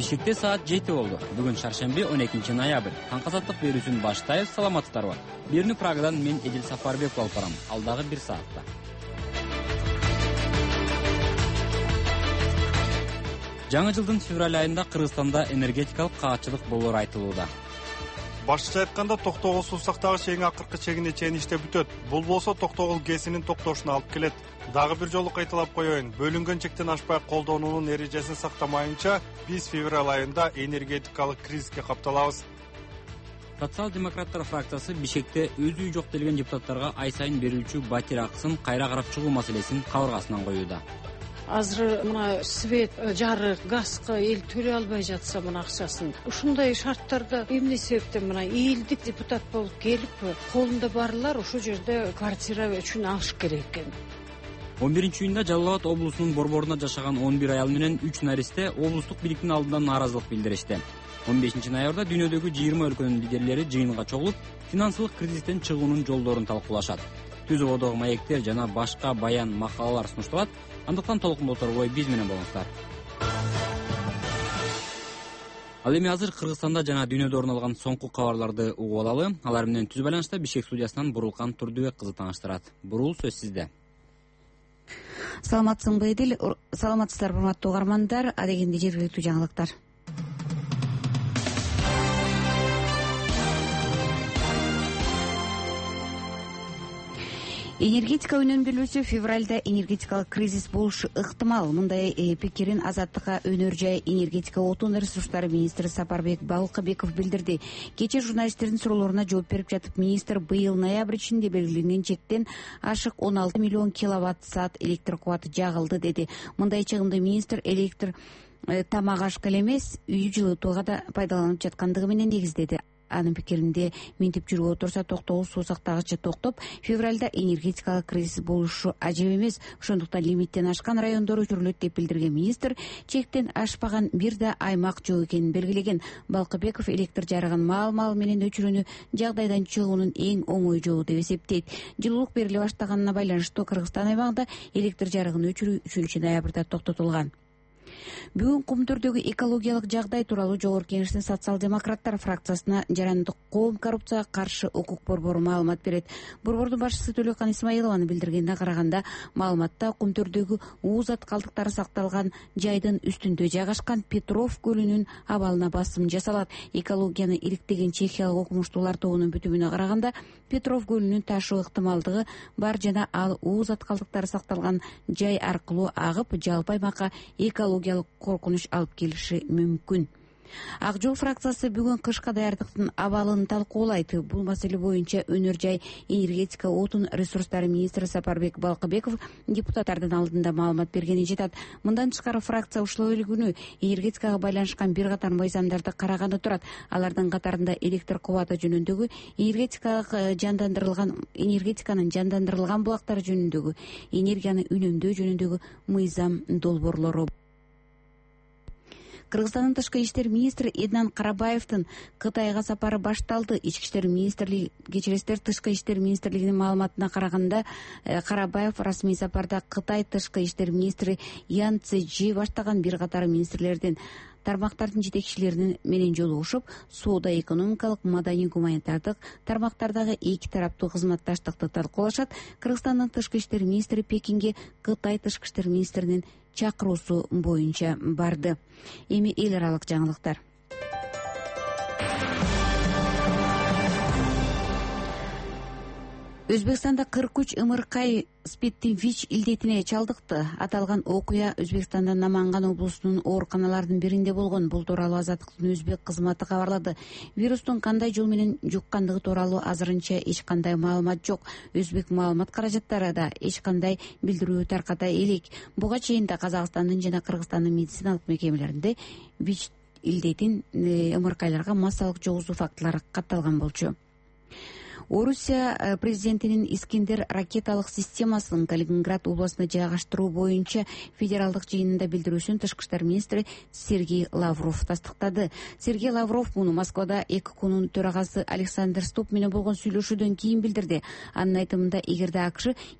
Бишкекте саат 7 болду. Бүгүн шаршемби 12 ноябрь. Таңкы азаттык берүүсүн баштайбыз. Саламатсыздарбы? Берүүнү Прагадан мен Эдил Сапарбеков алып барам. Алдагы 1 саатта. Жаңы жылдын февраль айында Кыргызстанда энергетикалык каатчылык болоору айтылууда. Башкача айтканда Токтогул суусактагы эң акыркы чегине чейин иштеп бүтөт. Бул болсо Токтогул ГЭСинин токтошуна алып келет. Дагы бир жолу кайталап коеюн. Бөлүнгөн чектен ашпай колдонуунун эрежесин сактамайынча биз февраль айында энергетикалык кризиске капталабыз. Социал-демократтар фракциясы Бишкекте өз үй жок делген депутаттарга ай сайын берилчү батир акысын кайра карап чыгуу маселесин кабыргасынан коюуда. Азыр мына свет, жарык, газга эл төлөй албай жатса мына акчасын. Ушундай шарттарда эмне себептен мына элдик депутат болуп келип, колунда барлар ошол жерде квартира үчүн алыш керек экен. 11-июнда Жалал Абад облусунун борборунда жашаган 11 аял менен 3 наристе облустук бийликтин алдында нааразылык билдиришти. 15 ноябрда дүйнөдөгү 20 өлкөнүн лидерлери жыйынга чогулуп, финансылык кризистен чыгуунун жолдорун талкуулашат. Түз ободогу маектер жана башка баян макалалар сунушталат. Андыктан толкун болторбой биз менен болуңуздар. Ал эми азыр Кыргызстанда жана дүйнөдө орун алган соңку кабарларды угуп алалы. Алар менен түз байланышта Бишкек студиясынан Бурулкан Турдубек кызы тааныштырат. Бурул, сөз сизде. Саламатсыңбы Эдил? Саламатсыздарбы урматтуу угармандар? Адегенде жергиликтүү жаңылыктар. Энергетика өнүмдүүлүгү февралда энергетикалык кризис болушу ыктымал. Мындай пикирин Азаттыкка Өнөр жай энергетика отун ресурстары министри Сапарбек Балкыбеков билдирди. Кечээ журналисттердин суроолоруна жооп берип жатып, министр быйыл ноябрь ичинде белгиленген чектен ашык 16 миллион киловатт саат электр кубаты жагылды деди. Мындай чыгымды министр электр тамак ашка эле эмес, үй жылытууга да пайдаланып жаткандыгы менен негиздеди. Анын пикиринде мынтип жүрүп отурса Токтогул суусактагычы токтоп, февралда энергетикалык кризис болушу ажеп эмес, ошондуктан лимиттен ашкан райондор өчүрүлөт деп билдирген министр, чектен ашпаган бир да аймак жок экенин белгилеген. Балкыбеков электр жарыгын маал менен өчүрүүнү жагдайдан чыгуунун эң оңой жолу деп эсептейт. Жылуулук бериле баштаганына байланыштуу Кыргызстан аймагында электр жарыгын өчүрүү 3 ноябрда токтотулган. Бүгүн Кумтөрдөгү экологиялык жагдай тууралуу Жогорку Кеңештин социал-демократтар фракциясына Жарандык коом коррупцияга каршы укук борбору маалымат берет. Борбордун башчысы Төлөкан Исмаилованы билдиргенине караганда, маалыматта Кумтөрдөгү уузат калдыктары сакталган жайдын үстүндө жайгашкан Петров көлүнүн абалына басым жасалат. Экологияны иликтеген чехиялык окумуштуулар тобунун бүтүмүнө караганда, Петров көлүнүн ташуу ыктымалдыгы бар жана ал уузат калдыктары сакталган жай аркылуу агып, жалпы аймакка экологиялык коркунуч алып келиши мүмкүн. Ак жол фракциясы бүгүн кышка даярдыктын абалын талкуулайт. Бул маселе боюнча Өнөр жай энергетика отун ресурстары министри Сапарбек Балкыбеков депутаттардын алдында маалымат бергени жетат. Мындан тышкары фракция ушул эле күнү энергетикага байланышкан бир катар мыйзамдарды караганы турат. Алардын катарында электр кубаты жөнүндөгү, энергетиканын жандандырылган булактары жөнүндөгү, энергияны үнөмдөө жөнүндөгү мыйзам долбоорлору. Кыргызстандын тышкы иштер министри Эднан Карабаевдин Кытайга сапары башталды. Ички иштер министрлиги, кечиресиздер, тышкы иштер министрлигинин маалыматына караганда, Карабаев расмий сапарда Кытай тышкы иштер министри Ян Цзежи баштаган бир катар министрлердин тармактардын жетекчилеринин менен жолугушуп, соода, экономикалык, маданий, гуманитардык тармактардагы эки тараптуу кызматташтыкты талкуулашат. Кыргызстандын тышкы иштер министри Пекинге Кытай тышкы иштер министринин чакыруусу боюнча барды. Эми эл аралык жаңылыктар. Өзбекстанда 43 ымыркай спидтин ВИЧ илдетине чалдыкты. Аталган окуя Өзбекстандын Наманган облусунун ооруканаларынын биринде болгон. Бул тууралуу Азаттыктын өзбек кызматы кабарлады. Вирустун кандай жол менен жуккандыгы тууралуу азырынча эч кандай маалымат жок. Өзбек маалымат каражаттары да эч кандай билдирүү тарката элек. Буга чейин да Казакстандын жана Кыргызстандын медициналык мекемелеринде ВИЧ илдетин ымыркайларга массалык жугузуу фактылары катталган болчу. Орусия президентинин Искендер ракеталык системасын Калининград областына жайгаштыруу боюнча федералдык жыйынында билдирүүсүн тышкы иштер министри Сергей Лавров тастыктады. Сергей Лавров муну Москвада ЭККУнун төрагасы Александр Ступ менен болгон сүйлөшүүдөн кийин билдирди. Анын айтымында, эгерде АКШ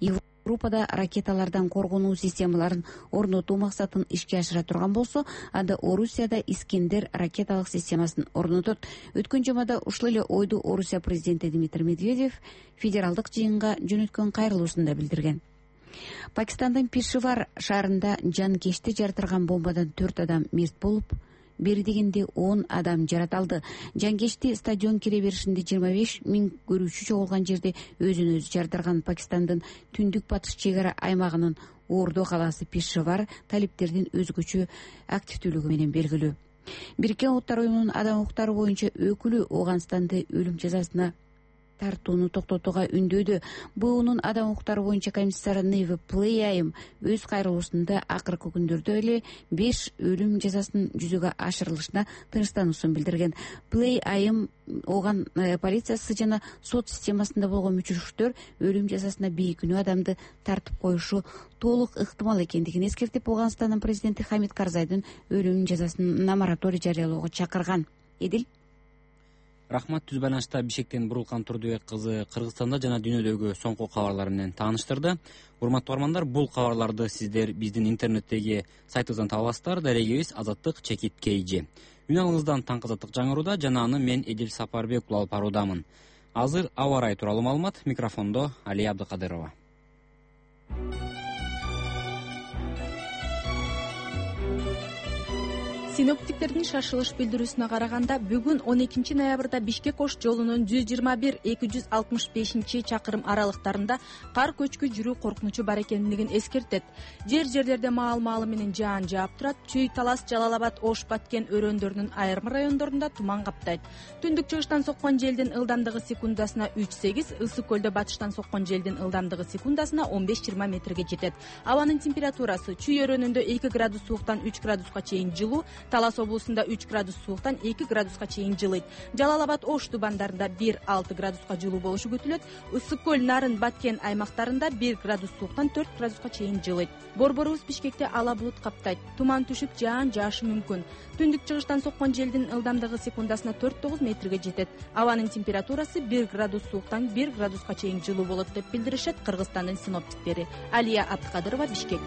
Европада ракеталардан коргонуу системаларын орнотуу максатын ишке ашыра турган болсо, анда Орусияда Искендер ракеталык системасын орнотот. Өткөн жумада ушул эле ойду Орусия президенти Дмитрий Медведев федералдык жыйынга жөнөткөн кайрылуусунда билдирген. Пакистандын Пешавар шаарында жанкечти жардырган бомбадан 4 адам мерт болуп, бери дегенде 10 адам жараталды. Жанкечти стадион кире беришинде 25 000 көрүүчү чогулган жерде өзүн өзү жардырган Пакистандын түндүк батыш чек ара аймагынын Ордо калаасы Пешавар талиптердин өзгөчө активдүүлүгү менен белгилүү. Бириккен Улуттар уюмунун адам укуктары боюнча өкүлү Ооганстанды өлүм жазасына тартууну токтотууга үндөөдү. БУнун адам укуктары боюнча комиссары Неви Плейайым өз кайрылуусунда акыркы күндөрдө эле 5 өлүм жазасынын жүзөгө ашырылышына тынчтануусун билдирген. Плейайым Ооган полициясы жана сот системасында болгон мүчүрүштөр өлүм жазасына бейкүнүү адамды тартып коюшу толук ыктымал экендигин эскертип, Ооганстандын президенти Хамид Карзайдын өлүм жазасына мораторий жарыялоого чакырган. Эдил. Рахмат. Түз байланышта Бишкектен Бурулкан Турдубек кызы Кыргызстанда жана дүйнөдөгү соңку кабарлар менен тааныштырды. Урматтуу угармандар, бул кабарларды сиздер биздин интернеттеги сайтыбыздан таба аласыздар. Дарегибиз azatlyk.kg. Үн алыңыздан таңкы азаттык жаңырууда жана аны мен Эдил Сапарбек улап баруудамын. Азыр аба ырайы тууралуу маалымат. Микрофондо Алия Абдыкадырова. Синоптиктердин шашылыш билдирүүсүнө караганда, бүгүн 12 ноябрда Бишкек-Ош жолунун 121-265 чакырым аралыктарында кар көчкү жүрүү коркунучу бар экендигин эскертет. Жерлерде маал-маалы менен жаан жаап турат. Чүй, Талас, Жалал-Абад, Ош, Баткен өрөөндөрүнүн айрым райондорунда туман каптайт. Түндүк чыгыштан соккон желдин ылдамдыгы секундасына 3-8, ысык көлдө батыштан соккон желдин ылдамдыгы секундасына 15-20 метрге жетет. Абанын температурасы Чүй өрөөнүндө 2 градус сууктан 3 градуска чейин жылуу, Талас облусунда 3 градус сууктан 2 градуска чейин жылыйт. Жалал-Абад, Ош тубандарында 1-6 градуска жылуу болушу күтүлөт. Ысык көл, Нарын, Баткен аймактарында 1 градус сууктан 4 градуска чейин жылыйт. Борборубуз Бишкекте ала булут каптайт. Туман түшүп, жаан жаашы мүмкүн. Түндүк чыгыштан соккон желдин ылдамдыгы секундасына 4-9 метрге жетет. Абанын температурасы 1 градус сууктан 1 градуска чейин жылуу болот деп билдиришет Кыргызстандын синоптиктери. Алия Абдыкадырова, Бишкек.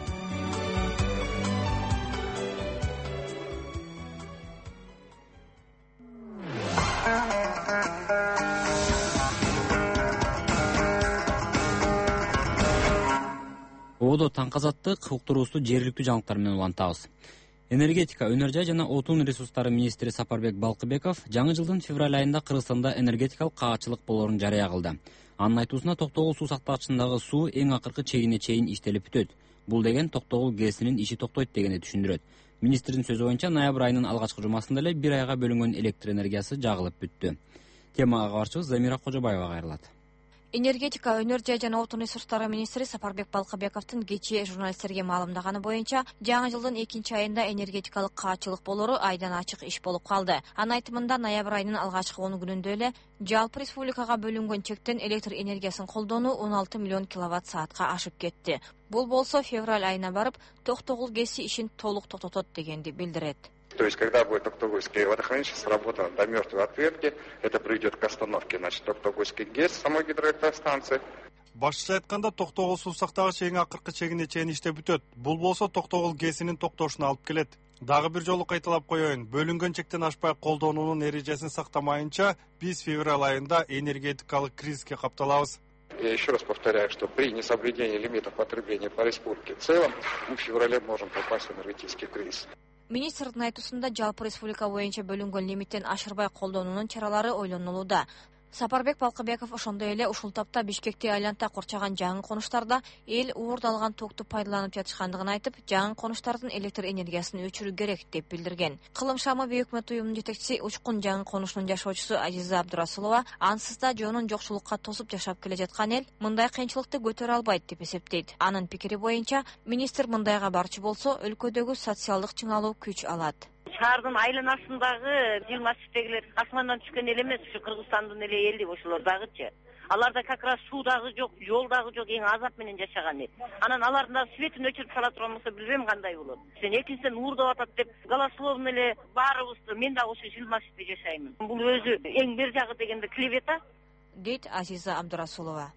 Ободо таңкы азаттык уктуруусу жергиликтүү жаңылыктар менен улантабыз. Энергетика, өнөр жай жана отун ресурстары министри Сапарбек Балкыбеков жаңы жылдын февраль айында Кыргызстанда энергетикалык каачылык болоорун жарыя кылды. Анын айтуусуна Токтогул суу сактагычындагы суу эң акыркы чегине чейин иштелип бүтөт. Бул деген Токтогул ГЭСинин иши токтойт дегенди түшүндүрөт. Министрдин сөзү боюнча ноябрь айынын алгачкы жумасында эле 1 айга бөлүнгөн электр энергиясы жагылып бүттү. Темага кабарчыбыз Замира Кожобаева кайрылат. Энергетика, өнөр жай жана отун ресурстары министри Сапарбек Балкыбековдун кечээ журналисттерге маалымдаганы боюнча, жаңы жылдын 2 айында энергетикалык каачылык болоору айдан ачык иш болуп калды. Анын айтымында ноябрь айынын алгачкы 10 күнүндө эле жалпы республикага бөлүнгөн чектен электр энергиясын колдонуу 16 миллион киловатт-саатка ашып кетти. Бул болсо февраль айына барып, Токтогул ГЭСи ишин толук токтотот дегенди билдирет. То есть, когда будет Токтогульский водохранилище сработано до мертвой отвертки, это приведет к остановке, значит, Токтогульский ГЭС, самой гидроэлектростанции. Башкача айтканда, Токтогул суу сактагыч эң акыркы чегине чейин иштеп бүтөт. Бул болсо Токтогул ГЭСинин токтошуна алып келет. Дагы бир жолу кайталап коеюн, бөлүнгөн чектен ашпай колдонуунун эрежесин сактамайынча, биз февраль айында энергетикалык кризиске капталабыз. Я еще раз повторяю, что при несоблюдении лимитов потребления по республике в целом, мы в феврале можем попасть в энергетический кризис. Министрдин айтуусунда жалпы республика боюнча бөлүнгөн лимиттен ашырбай колдонуунун чаралары ойлонулууда. Сапарбек Балкыбеков ошондой эле ушул тапта Бишкекти айланта курчаган жаңы конуштарда эл уурдалган токту пайдаланып жатышкандыгын айтып, жаңы конуштардын электр энергиясын өчүрүү керек деп билдирген. Кылым шамы бейөкмөт уюмунун жетекчиси Учкун жаңы конушунун жашоочусу Азиза Абдурасулова ансыз да жоонун жокчулукка тосуп жашап келе жаткан эл мындай кыйынчылыкты көтөрө албайт деп эсептейт. Анын пикири боюнча, министр мындайга барчу болсо, өлкөдөгү социалдык чыңалуу күч алат. Шаардын айланасындагы жыл массивдегилер асмандан түшкөн эл эмес, ушу Кыргызстандын эле эли ошолор дагычы. Аларда как раз суу дагы жок, жол дагы жок, эң азап менен жашаган эл. Анан алардын дагы светин өчүрүп сала турган болсо билбейм кандай болот. Сен экинчиден уурдап атат деп голословно эле баарыбызды, мен дагы ошо жыл массивде жашаймын. Бул өзү эң бер жагы дегенде клевета, дейт Азиза Абдурасулова.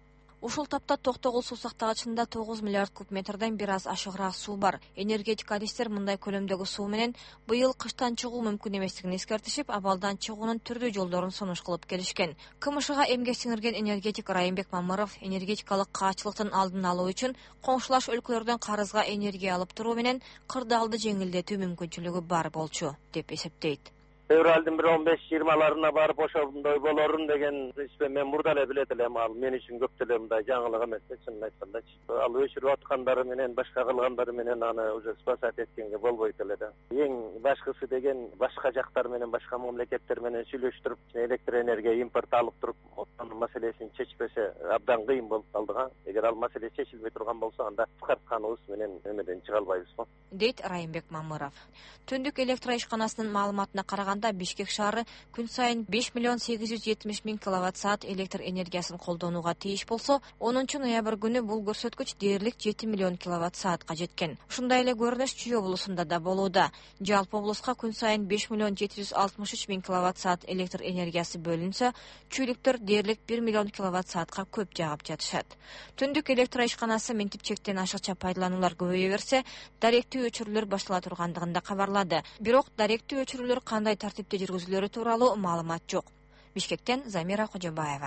Ушул тапта Токтогул суу сактагычында 9 миллиард куб метрден бир аз ашыгыраак суу бар. Энергетик адистер мындай көлөмдөгү суу менен быйыл кыштан чыгуу мүмкүн эместигин эскертишип, абалдан чыгуунун түрдүү жолдорун сунуш кылып келишкен. КМШга эмгек сиңирген энергетик Райымбек Мамыров энергетикалык каачылыктын алдын алуу үчүн коңшулаш өлкөлөрдөн карызга энергия алып туруу менен кырдаалды жеңилдетүү мүмкүнчүлүгү бар болчу деп эсептейт. Февралдын 15-20 барып ошондой болорун деген мен мурда эле билет элем. Ал мен үчүн көп деле мындай жаңылык эмес, чынын айткандачы. Ал өчүрүп аткандары менен, башка кылгандары менен аны уже спасать эткенге болбойт эле да. Эң башкысы деген башка жактар менен, башка мамлекеттер менен сүйлөштүрүп, электр энергия импорт алып туруп, анын маселесин чечпесе абдан кыйын болуп калды го. Эгер ал маселе чечилбей турган болсо, анда кыскартканыбыз менен эмеден чыга албайбыз го, дейт Райымбек Мамыров. Түндүк электр ишканасынын маалыматына караганда, Бишкек шаары күн сайын 5 миллион 870 миң киловатт-саат электр энергиясын колдонууга тийиш болсо, 10 ноябрь күнү бул көрсөткүч дээрлик 7 миллион киловатт-саатка жеткен. Ушундай эле көрүнүш Чүй облусунда да болууда. Жалпы облуска күн сайын 5 миллион 763 миң киловатт-саат электр энергиясы бөлүнсө, чүйлүктөр дээрлик 1 миллион киловатт-саатка көп жагып жатышат. Түндүк электр ишканасы мынтип чектен ашыкча пайдалануулар көбөйө берсе, даректүү өчүрүүлөр баштала тургандыгын да кабарлады. Бирок даректүү өчүрүүлөр кандай тартипте жүргүзүлөрү тууралуу маалымат жок. Бишкектен Замира Кожобаева.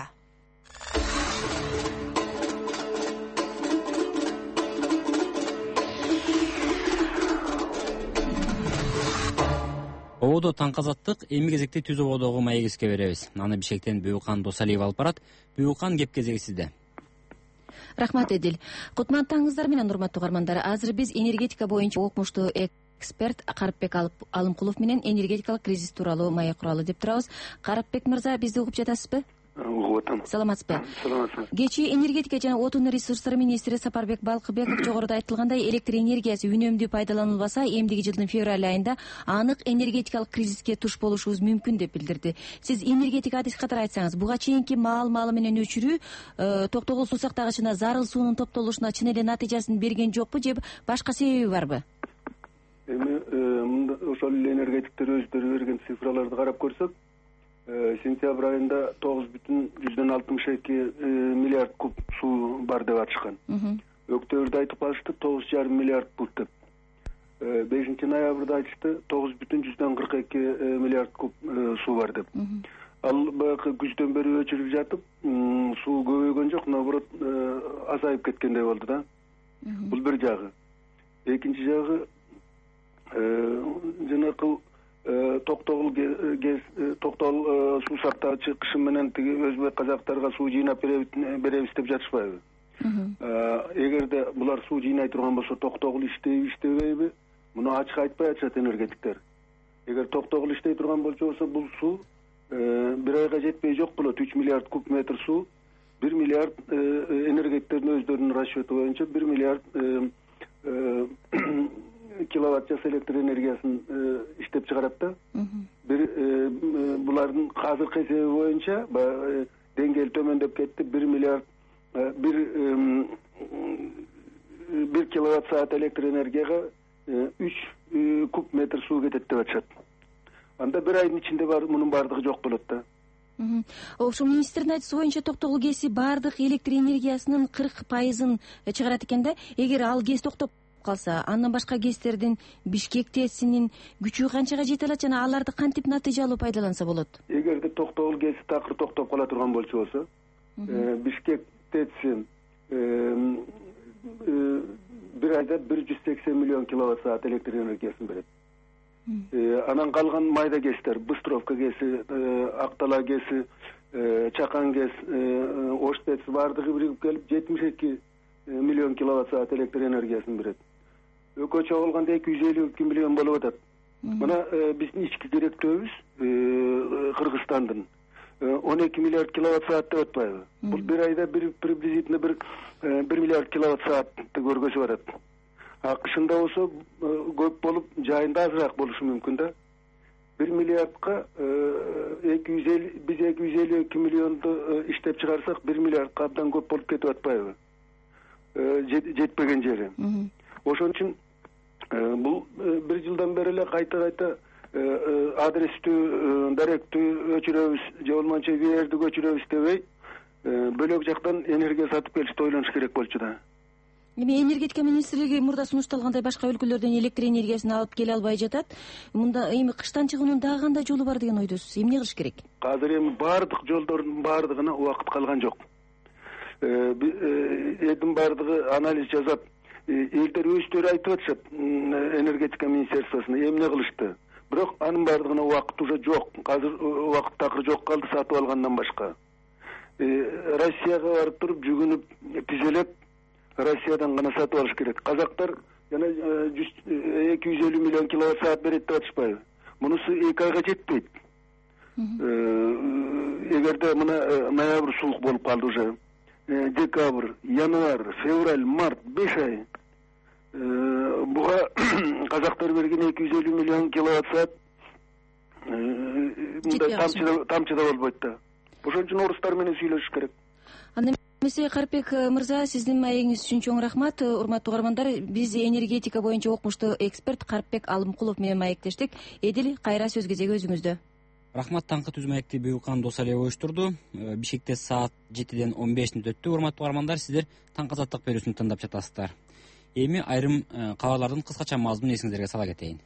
Ободо таңказаттык эми кезекте түз ободогу маегиске беребиз. Аны Бишкектен Бүйүкан Досалиев алып барат. Бүйүкан, кеп кезеги сизде. Рахмат Эдил. Кутмандтарыңыздар менен урматтуу угармандар. Азыр биз энергетика боюнча окумуштуу эксперт Карыпбек Алымкулов менен энергетикалык кризис тууралуу маек куралы деп турабыз. Карыпбек мырза, бизди угуп жатасызбы? Угуп атам. Саламатсызбы? Саламатсыз. Кечээ энергетика жана отун ресурстары министри Сапарбек Балкыбеков жогоруда айтылгандай, электр энергиясы үнөмдүү пайдаланылбаса, эмдиги жылдын февраль айында анык энергетикалык кризиске туш болушубуз мүмкүн деп билдирди. Сиз энергетика адис катары айтсаңыз, буга чейинки маал-маалы менен өчүрүү Токтогул суу сактагычына зарыл суунун топтолушуна чын эле натыйжасын берген жокпу же башка себеби барбы? Эми ошол эле энергетиктер өздөрү берген цифраларды карап көрсөк, сентябрь айында 9,62 миллиард куб суу бар деп атышкан. Өктөбүрдө айтып калышты 9,5 миллиард куб деп. 5 ноябрда айтышты 9,42 миллиард куб суу бар деп. Ал баягы күздөн бери өчүрүп жатып, суу көбөйгөн жок, наоборот азайып кеткендей болду да. Бул бир жагы. Экинчи жагы, жанакы Токтогул суу сактагычы кышын менен тиги өзбек казактарга суу жыйнап беребиз деп жатышпайбы? Эгерде булар суу жыйнай турган болсо, Токтогул иштейби, иштебейби? Муну ачык айтпай атышат энергетиктер. Эгер Токтогул иштей турган болсо, бул суу бир айга жетпей жок болот. 3 миллиард куб метр суу, 1 миллиард энергетиктердин өздөрүнүн расчету боюнча 1 миллиард киловатт час электр энергиясын иштеп чыгарат да. Булардын азыркы эсеби боюнча деңгээл төмөндөп кетти. 1 миллиард 1 киловатт саат электр энергияга 3 куб метр суу кетет деп атышат. Анда бир айдын ичинде мунун баардыгы жок болот да. Ошо министрдин айтуусу боюнча Токтогул ГЭСи баардык электр энергиясынын 40% чыгарат экен да. Эгер ал ГЭС токтоп калса, андан башка ГЭСтердин, Бишкек ТЭСинин күчү канчага жете алат жана аларды кантип натыйжалуу пайдаланса болот? Эгерде Токтогул ГЭСи такыр токтоп кала турган болсо, Бишкек ТЭСи бир айда 180 миллион киловатт саат электр энергиясын берет. Анан калган майда ГЭСтер, Быстровка ГЭСи, Актала ГЭСи, Чакан ГЭС, Ош ТЭС баардыгы биригип келип 72 миллион киловатт саат электр энергиясын берет. Экөө чогулганда 252 миллион болуп атат. Мына биздин ички керектөөбүз Кыргызстандын 12 миллиард киловатт саат деп атпайбы? Бул бир айда приблизительно 1 миллиард киловатт саатты көргөзүп атат. Кышында болсо көп болуп, жайында азыраак болушу мүмкүн да. 1 миллиардка 250, биз 252 миллионду иштеп чыгарсак, 1 миллиардка абдан көп болуп кетип атпайбы? Жетпеген жери. Ошон үчүн бул бир жылдан бери эле кайта адрестүү, даректүү өчүрөбүз, же болмончо веерди көчүрөбүз дебей, бөлөк жактан энергия сатып келишти ойлонуш керек болчу да. Эми энергетика министрлиги мурда сунушталгандай башка өлкөлөрдөн электр энергиясын алып келе албай жатат. Мында эми кыштан чыгуунун дагы кандай жолу бар деген ойдосуз? Эмне кылыш керек? Азыр эми баардык жолдордун баардыгына убакыт калган жок. Эдин баардыгы анализ жасап, элдер өздөрү айтып атышат энергетика министерствосуна эмне кылышты. Бирок анын баардыгына убакыт уже жок. Азыр убакыт такыр жок калды сатып алгандан башка. Россияга барып туруп жүгүнүп тизелеп Россиядан гана сатып алыш керек. Казактар жана 250 миллион киловатт саат берет деп атышпайбы? Мунусу 2 айга жетпейт. Эгерде мына ноябрь суук болуп калды уже. Декабрь, январь, февраль, март 5 ай. Буга казактар берген 250 миллион киловатт саат мындай тамчыда болбойт да. Ошон үчүн орустар менен сүйлөшүш керек. Месе Карпек мырза, сиздин маегиңиз үчүн чоң рахмат. Урматтуу угармандар, биз энергетика боюнча окумуштуу эксперт Карпек Алымкулов менен маектештик. Эдил, кайра сөз кезеги өзүңүздө. Рахмат, таңкы түз маекти Буюлкан Досалиева уюштурду. Бишкекте саат 7-ден 15 өттү. Урматтуу угармандар, сиздер таңкы азаттык берүүсүн тыңдап жатасыздар. Эми айрым кабарлардын кыскача мазмунун эсиңиздерге сала кетейин.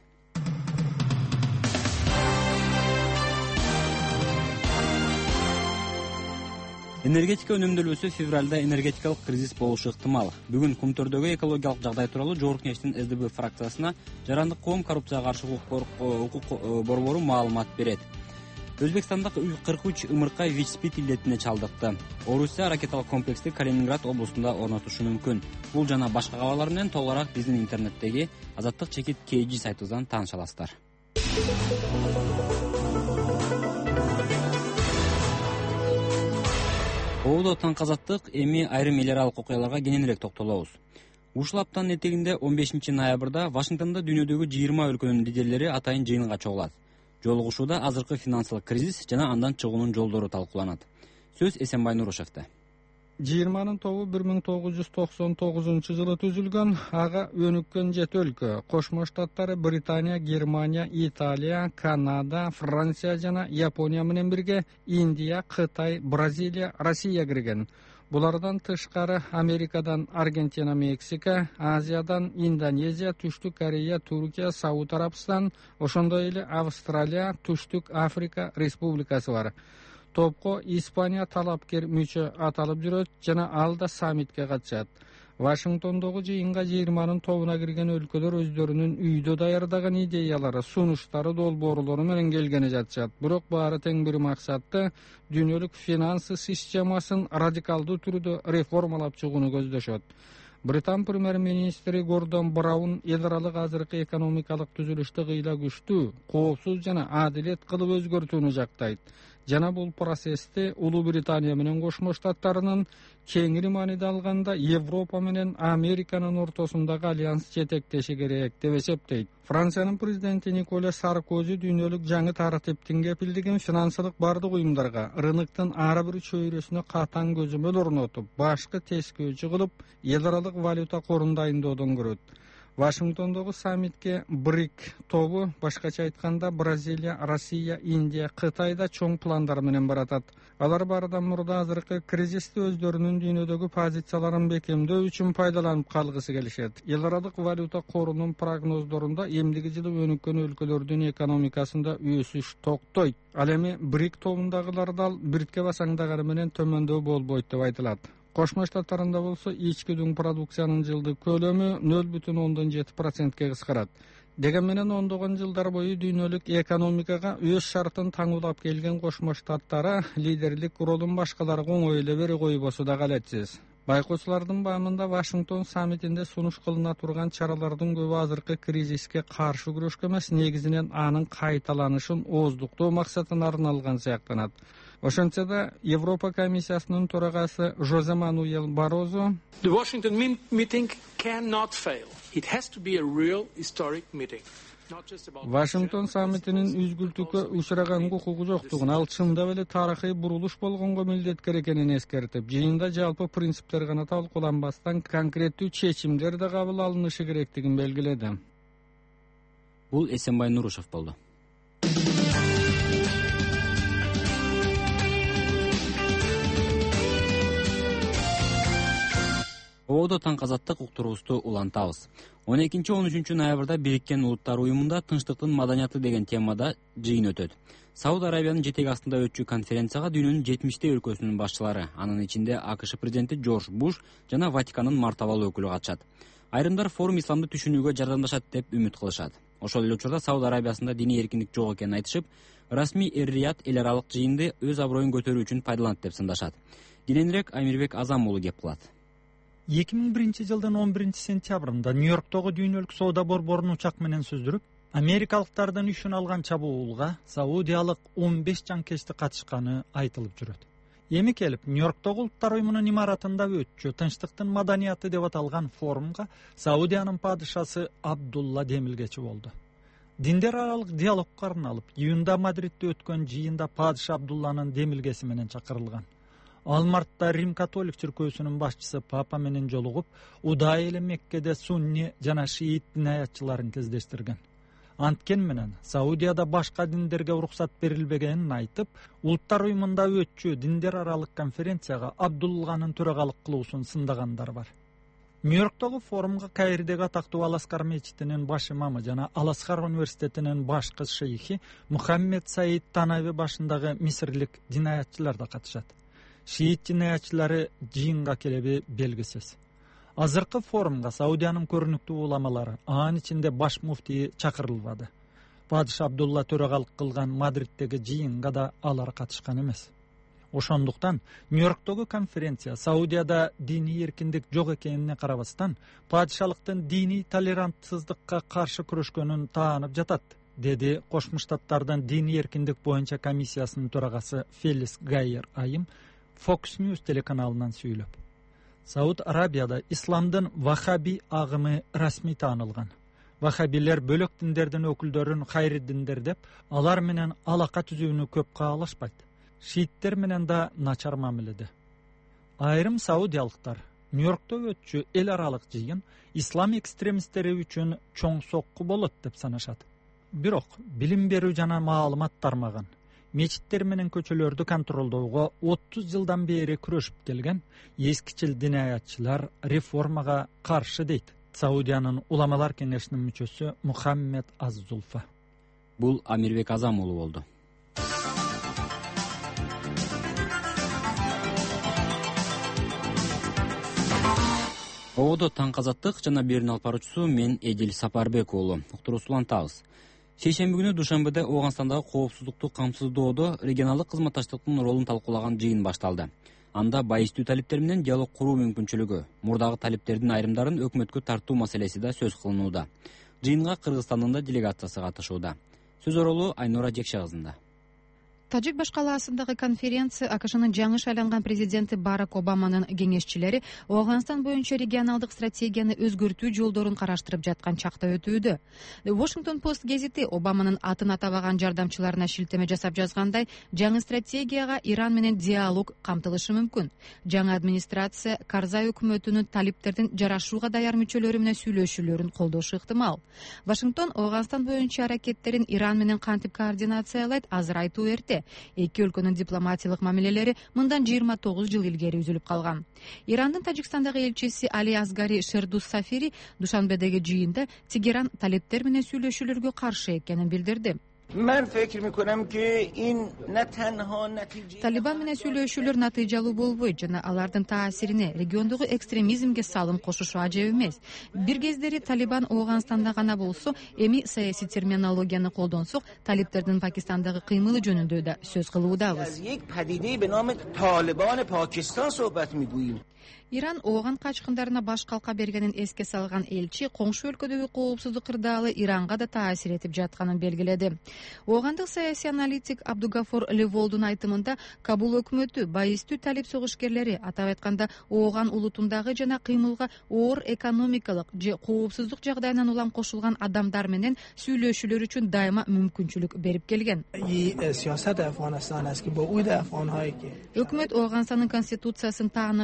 Энергетика өнүмдөлүүсү февралда энергетикалык кризис болушу ыктымал. Бүгүн Кумтөрдөгү экологиялык жагдай тууралуу Жогорку Кеңештин СДБ фракциясына Жарандык коом коррупцияга каршы укук борбору маалымат берет. Өзбекстанда 43 ымыркай ВИЧ-СПИД илдетине чалдыкты. Орусия ракеталык комплексти Калининград облустунда орнотушу мүмкүн. Бул жана башка кабарлар менен толугураак биздин интернеттеги Азаттык чекит KG сайтыбыздан тааныша аласыздар. Оодо таңкы азаттык, эми айрым эл аралык окуяларга кененирээк токтолобуз. Ушул аптанын этегинде 15 ноябрда Вашингтондо дүйнөдөгү 20 өлкөнүн лидерлери атайын жыйынга чогулат. Жолугушууда азыркы финансылык кризис жана андан чыгуунун жолдору талкууланат. Сөз Эсенбай Нурушевде. 20-нын тобу 1999-жылы түзүлгөн. Ага өнүккөн 7 өлкө: Кошмо Штаттары, Британия, Германия, Италия, Канада, Франция жана Япония менен бирге Индия, Кытай, Бразилия, Россия кирген. Булардан тышкары Америкадан Аргентина, Мексика, Азиядан Индонезия, Түштүк Корея, Туркия, Сауд Арабстан, ошондой эле Австралия, Түштүк Африка Республикасы бар. Топко Испания талапкер мүчө аталып жүрөт жана ал да саммитке катышат. Вашингтондогу жыйынга 20-нын тобуна кирген өлкөлөр өздөрүнүн үйдө даярдаган идеялары, сунуштары, долбоорлору менен келгени жатышат. Бирок баары тең бир максатты дүйнөлүк финанс системасын радикалдуу түрдө реформалап чыгууну көздөшөт. Британ премьер-министри Гордон Браун эл аралык азыркы экономикалык түзүлүштү кыйла күчтүү, коопсуз жана адилет кылып өзгөртүүнү жактайт. Жана бул процессти Улуу Британия менен Кошмо Штаттарынын кеңири мааниде алганда Европа менен Американын ортосундагы альянс жетектеши керек деп эсептейт. Франциянын президенти Николя Саркози дүйнөлүк жаңы тартиптин кепилдигин финансылык бардык уюмдарга, рыноктун ар бир чөйрөсүнө катаң көзөмөл орнотуп, башкы тескөөчү кылып, эл аралык валюта корун дайындоодон көрөт. Вашингтондогу саммитке БРИК тобу, башкача айтканда Бразилия, Россия, Индия, Кытай да чоң пландар менен баратат. Алар баардан мурда азыркы кризисти өздөрүнүн дүйнөдөгү позицияларын бекемдөө үчүн пайдаланып калгысы келишет. Эл аралык валюта корунун прогноздорунда эмдиги жылы өнүккөн өлкөлөрдүн экономикасында өсүш токтойт. Ал эми БРИК тобундагылар дал биртке басаңдаганы менен төмөндөө болбойт деп айтылат. Кошмо Штаттарында болсо ички дүң продукциянын жылдык көлөмү 0,7%ке кыскарат. Деген менен ондогон жылдар бою дүйнөлүк экономикага өз шартын таңуулап келген Кошмо Штаттары лидерлик ролун башкаларга оңой эле бере койбосу да галетсиз. Байкоочулардын баамында Вашингтон саммитинде сунуш кылына турган чаралардын көбү азыркы кризиске каршы күрөшкө эмес, негизинен анын кайталанышын ооздуктоо максатына арналган сыяктанат. Ошентсе да Европа комиссиясынын төрагасы Жозе Мануэл Барозо The Washington meeting cannot fail. It has to be a real historic meeting. Вашингтон саммитинин үзгүлтүккө учураган укугу жоктугун, ал чындап эле тарыхый бурулуш болгонго милдеткер экенин эскертип, жыйында жалпы принциптер гана талкууланбастан конкреттүү чечимдер да кабыл алынышы керектигин белгиледи. Бул Эсенбай Нурушев болду. Ободо таңк азаттык уктуруубузду улантабыз. 12-13 ноябрда Бириккен Улуттар уюмунда тынчтыктын маданияты деген темада жыйын өтөт. Сауд Арабиянын жетеги астында өтчү конференцияга дүйнөнүн 70 өлкөсүнүн башчылары, анын ичинде АКШ президенти Джордж Буш жана Ватикандын мартабалуу өкүлү катышат. Айрымдар форум исламды түшүнүүгө жардамдашат деп үмүт кылышат. Ошол эле учурда Сауд Арабиясында диний эркиндик жок экенин айтышып, расмий эр-Рият эл аралык жыйынды өз аброюн көтөрүү үчүн пайдаланат деп сындашат. Кененирээк Амирбек Азам уулу кеп кылат. 2001-жылдын 11-сентябрында Нью-Йорктогу дүйнөлүк соода борборун учак менен сүздүрүп, америкалыктардын үчүн алган чабуулга саудиялык 15 жанкечти катышканы айтылып жүрөт. Эми келип Нью-Йорктогу Улуттар уюмунун имаратында өтчү тынчтыктын маданияты деп аталган форумга Саудиянын падышасы Абдулла демилгечи болду. Диндер аралык диалогко арналып, июнда Мадридде өткөн жыйында падыша Абдулланын демилгеси менен чакырылган. Ал мартта Рим католик чиркөөсүнүн башчысы Папа менен жолугуп, удай эле Меккеде сунни жана шиит динаятчыларын кездештирген. Анткен менен Саудияда башка диндерге уруксат берилбегенин айтып, Улуттар уюмунда өтчү диндер аралык конференцияга Абдулланын төрагалык кылуусун сындагандар бар. Нью-Йорктогу форумга Каирдеги атактуу Аласкар мечитинин баш имамы жана Аласкар университетинин башкы шейхи Мухаммед Саид Танави башындагы мисирлик динаятчылар да катышат. Шиит динаятчылары жыйынга келеби белгисиз. Азыркы форумга Саудиянын көрүнүктүү уламалары, анын ичинде баш муфтий чакырылбады. Падыша Абдулла төрагалык кылган Мадриддеги жыйынга да алар катышкан эмес. Ошондуктан Нью-Йорктогу конференция Саудияда диний эркиндик жок экенине карабастан, падышалыктын диний толерантсыздыкка каршы күрөшкөнүн таанып жатат, деди Кошмо Штаттардын диний эркиндик боюнча комиссиясынын төрагасы Фелис Гайер Айым Fox News телеканалынан сүйлөп. Сауд Арабияда исламдын вахаби агымы расмий таанылган. Вахабилер бөлөк диндердин өкүлдөрүн хайриддиндер деп, алар менен алака түзүүнү көп каалашпайт. Шииттер менен да начар мамиледе. Айрым саудиялыктар Нью-Йоркто өтчү эл аралык жыйын ислам экстремисттери үчүн чоң сокку болот деп санашат. Бирок билим берүү жана маалымат тармаган, мечиттер менен көчөлөрдү контролдоого 30 жылдан бери күрөшүп келген эскичил динаятчылар реформага каршы дейт Саудиянын уламалар кеңешинин мүчөсү Мухаммед Аз-Зулфа. Бул Амирбек Азам уулу болду. Ободо таңк азаттык жана берүүнү алып баруучусу мен Эдил Сапарбек уулу. Уктуруусу улантабыз. Шейшемби күнү Душанбеде Ооганстандагы коопсуздукту камсыздоодо регионалдык кызматташтыктын ролун талкуулаган жыйын башталды. Анда байыстуу талиптер менен диалог куруу мүмкүнчүлүгү, мурдагы талиптердин айрымдарын өкмөткө тартуу маселеси да сөз кылынууда. Жыйынга Кыргызстандын да делегациясы катышууда. Сөз оролу Айнура Жекше кызында. Тажик башкаласындагы конференция АКШнын жаңы шайланган президенти Барак Обаманын кеңешчилери Ооганстан боюнча регионалдык стратегияны өзгөртүү жолдорун караштырып жаткан чакта өтүүдө. Washington Post гезити Обаманын атын атабаган жардамчыларына шилтеме жасап жазгандай, жаңы стратегияга Иран менен диалог камтылышы мүмкүн. Жаңы администрация Карзай өкмөтүнүн талиптердин жарашууга даяр мүчөлөрү менен сүйлөшүүлөрүн колдошу ыктымал. Вашингтон Ооганстан боюнча аракеттерин Иран менен кантип координациялайт, азыр айтуу эрте. Эки өлкөнүн дипломатиялык мамилелери мындан 29 жыл илгери үзүлүп калган. Ирандын Тажикстандагы элчиси Али Асгари Шердус Сафири Душанбедеги жыйында Тегеран талиптер менен сүйлөшүүлөргө каршы экенин билдирди. Талибан менен сүйлөшүүлөр натыйжалуу болбойт жана алардын таасирине региондогу экстремизмге салым кошушу ажеп эмес. Бир кездери Талибан Ооганстанда гана болсо, эми саясий терминологияны колдонсок, талиптердин Пакистандагы кыймылы жөнүндө да сөз кылуудабыз. Иран Ооган качкындарына баш калка бергенин эске салган элчи коңшу өлкөдөгү коопсуздук кырдаалы Иранга да таасир этип жатканын белгиледи. Оогандык саясий аналитик Абдугафор Леволдун айтымында Кабул өкмөтү байыстуу талип согушкерлери, атап айтканда Ооган улутундагы жана кыймылга оор экономикалык же коопсуздук жагдайынан улам кошулган адамдар менен сүйлөшүүлөр үчүн дайыма мүмкүнчүлүк берип келген. Өкмөт Ооганстандын конституциясын тааныгандар менен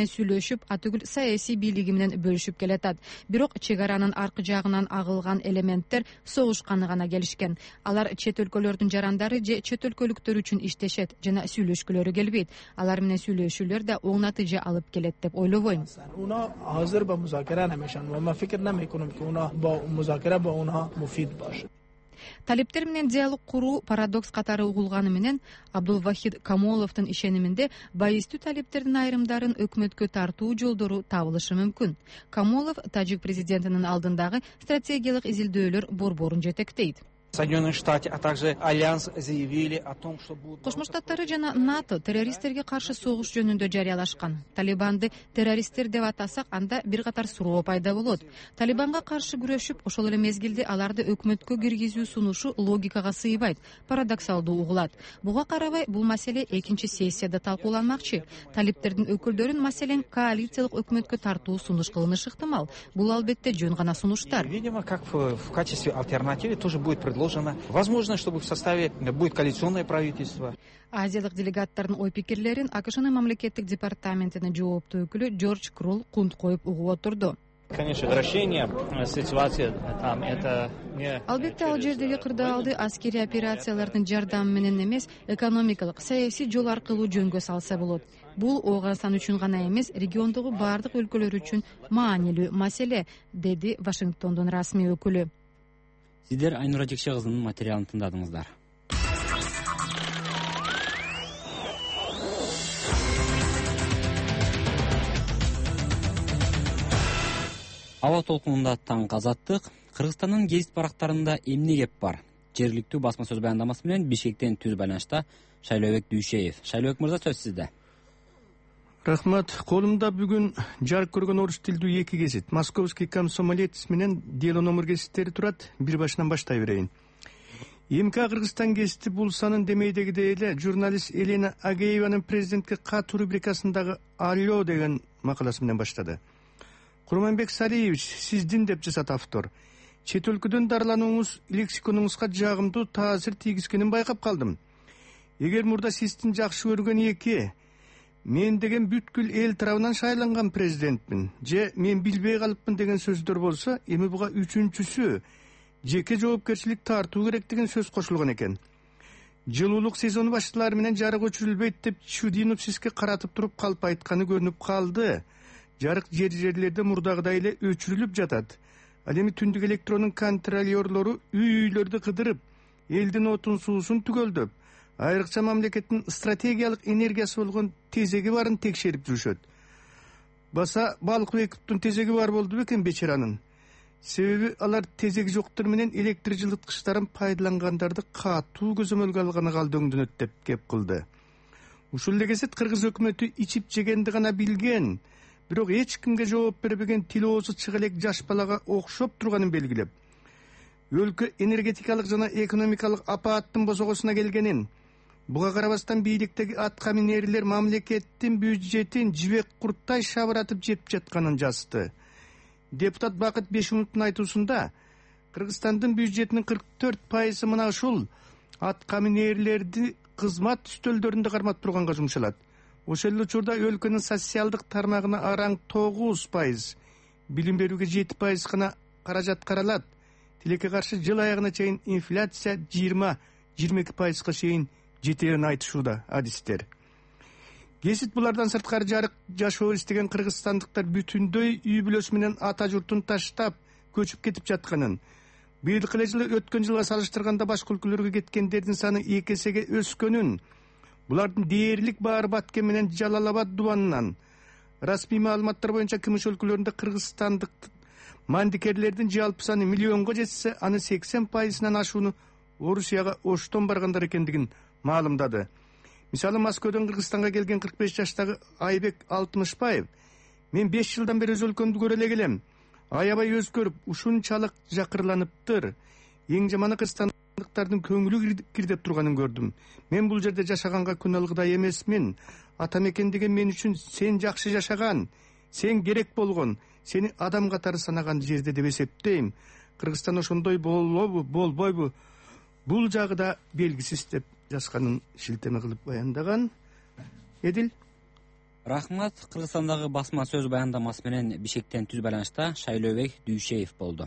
менен сүйлөшүп, атүгүл саясий бийлиги менен бөлүшүп келатат. Бирок чек аранын аркы жагынан агылган элементтер согушканы гана келишкен. Алар чет өлкөлөрдүн жарандары же чет өлкөлүктөр үчүн иштешет жана сүйлөшкүлөрү келбейт. Алар менен сүйлөшүүлөр да оң натыйжа алып келет деп ойлобойм. اونا حاضر به مذاکره نمیشن و من فکر نمیکنم که اونا با مذاکره با اونها مفید باشه. Талиптер менен диалог куруу парадокс катары угулганы менен Абдулвахид Камоловдун ишениминде байыстуу талиптердин айрымдарын өкмөткө тартуу жолдору табылышы мүмкүн. Камолов тажик президентинин алдындагы стратегиялык изилдөөлөр борборун жетектейт. Соединенные Штаты, а также Альянс заявили о том, что будут... Кошмо Штаттары жана НАТО террористтерге каршы согуш жөнүндө жарыялашкан. Талибанды террористтер деп атасак, анда бир катар суроо пайда болот. Талибанга каршы күрөшүп, ошол эле мезгилде аларды өкмөткө киргизүү сунушу логикага сыйбайт, парадоксалдуу угулат. Буга карабай, бул маселе экинчи сессияда талкууланмакчы. Талиптердин өкүлдөрүн, маселен, коалициялык өкмөткө тартуу сунуш кылынышы ыктымал. Бул албетте жөн гана сунуштар. Видимо, как в качестве альтернативы тоже будет предложено. Возможно, что в составе будет коалиционное правительство. Азиялык делегаттардын ой пикирлерин АКШнын мамлекеттик департаментине жооптуу өкүлү Джордж Крул кунт коюп угуп отурду. Конечно, возвращение ситуации там это не... Албетте ал жердеги кырдаалды аскерий операциялардын жардамы менен эмес, экономикалык, саясий жол аркылуу жөнгө салса болот. Бул Ооганстан үчүн гана эмес, региондогу бардык өлкөлөр үчүн маанилүү маселе, деди Вашингтондун расмий өкүлү. Сиздер Айнура Жекше кызынын материалын тыңдадыңыздар. Аба толкунунда таңкы азаттык. Кыргызстандын гезит барактарында эмне кеп бар? Жергиликтүү басма сөз баяндамасы менен Бишкектен түз байланышта Шайлообек Дүйшеев. Шайлообек мырза, сөз сизде. Рахмат. Колумда бүгүн жарык көргөн орус тилдүү эки гезит, Московский комсомолец менен Дело номер гезиттери турат. Бир башынан баштай берейин. МК Кыргызстан гезити бул санын демейдегидей эле журналист Елена Агееванын президентке кат рубрикасындагы «Алло» деген макаласы менен баштады. Курманбек Салиевич, сиздин деп жазат автор. Чет өлкөдөн дарыланууңуз лексиконуңузга жагымдуу таасир тийгизгенин байкап калдым. Эгер мурда сиздин жакшы көргөн эки мен деген бүткүл эл тарабынан шайланган президентмин же мен билбей калыпмын деген сөздөр болсо, эми буга үчүнчүсү жеке жоопкерчилик тартуу керек деген сөз кошулган экен. Жылуулук сезону башталары менен жарык өчүрүлбөйт деп Чудинов сизге каратып туруп калп айтканы көрүнүп калды. Жарык жерлерде мурдагыдай эле өчүрүлүп жатат. Ал эми түндүк электронун контролёрлору үй-үйлөрдү кыдырып, элдин отун суусун түгөлдөп, айрыкча мамлекеттин стратегиялык энергиясы болгон тезеги барын текшерип жүрүшөт. Баса Балкыбековдун тезеги бар болду бекен бечаранын. Себеби алар тезеги жоктор менен электр жылыткычтарын пайдалангандарды катуу көзөмөлгө алганы калдыңдөнөт деп кеп кылды. Ушул эле кезет кыргыз өкмөтү ичип жегенди гана билген, бирок эч кимге жооп бербеген тилоосу чыга элек жаш балага окшоп турганын белгилеп, өлкө энергетикалык жана экономикалык апааттын бозогосуна келгенин, буга карабастан бийликтеги аткаминерлер мамлекеттин бюджетин жибек курттай шабыратып жеп жатканын жазды. Депутат Бакыт Бешимовдун айтуусунда Кыргызстандын бюджетинин 44% мына ушул аткаминерлерди кызмат үстөлдөрүндө кармап турганга жумшалат. Ошол эле учурда өлкөнүн социалдык тармагына араң 9%, билим берүүгө 7% гана каражат каралат. Тилекке каршы жыл аягына чейин инфляция 20-22%га чейин жетерин айтышууда адистер. Гезит булардан сырткары жарык жашоо истеген кыргызстандыктар бүтүндөй үй бүлөсү менен ата журтун таштап көчүп кетип жатканын, быйылкы эле жылы өткөн жылга салыштырганда башка өлкөлөргө кеткендердин саны 2 эсеге өскөнүн, булардын дээрлик баары баткен менен Жалал-Абад дубанынан, расмий маалыматтар боюнча кымыш өлкөлөрүндө кыргызстандык мандикерлердин жалпы саны миллионго жетсе, аны 80%-дан ашууну Орусияга оштон баргандар экендигин маалымдады. Мисалы, Москвадан Кыргызстанга келген 45 жаштагы Айбек Алтымышбаев: мен 5 жылдан бери өз өлкөмдү көрө эле келем. Аябай өзгөрүп, ушунчалык жакырланыптыр. Эң жаманы кыргызстандыктардын көңүлү кирдеп турганын көрдүм. Мен бул жерде жашаганга күн алгыдай эмесмин. Ата мекен деген мен үчүн сен жакшы жашаган, сен керек болгон, сени адам катары санаган жерде деп эсептейм. Кыргызстан ошондой болбойбу? Бул жагы да белгисиз деп жазганын шилтеме кылып баяндаган. Эдил. Рахмат. Кыргызстандагы басма сөз баяндамасы менен Бишкектен түз байланышта Шайлообек Дүйшеев болду.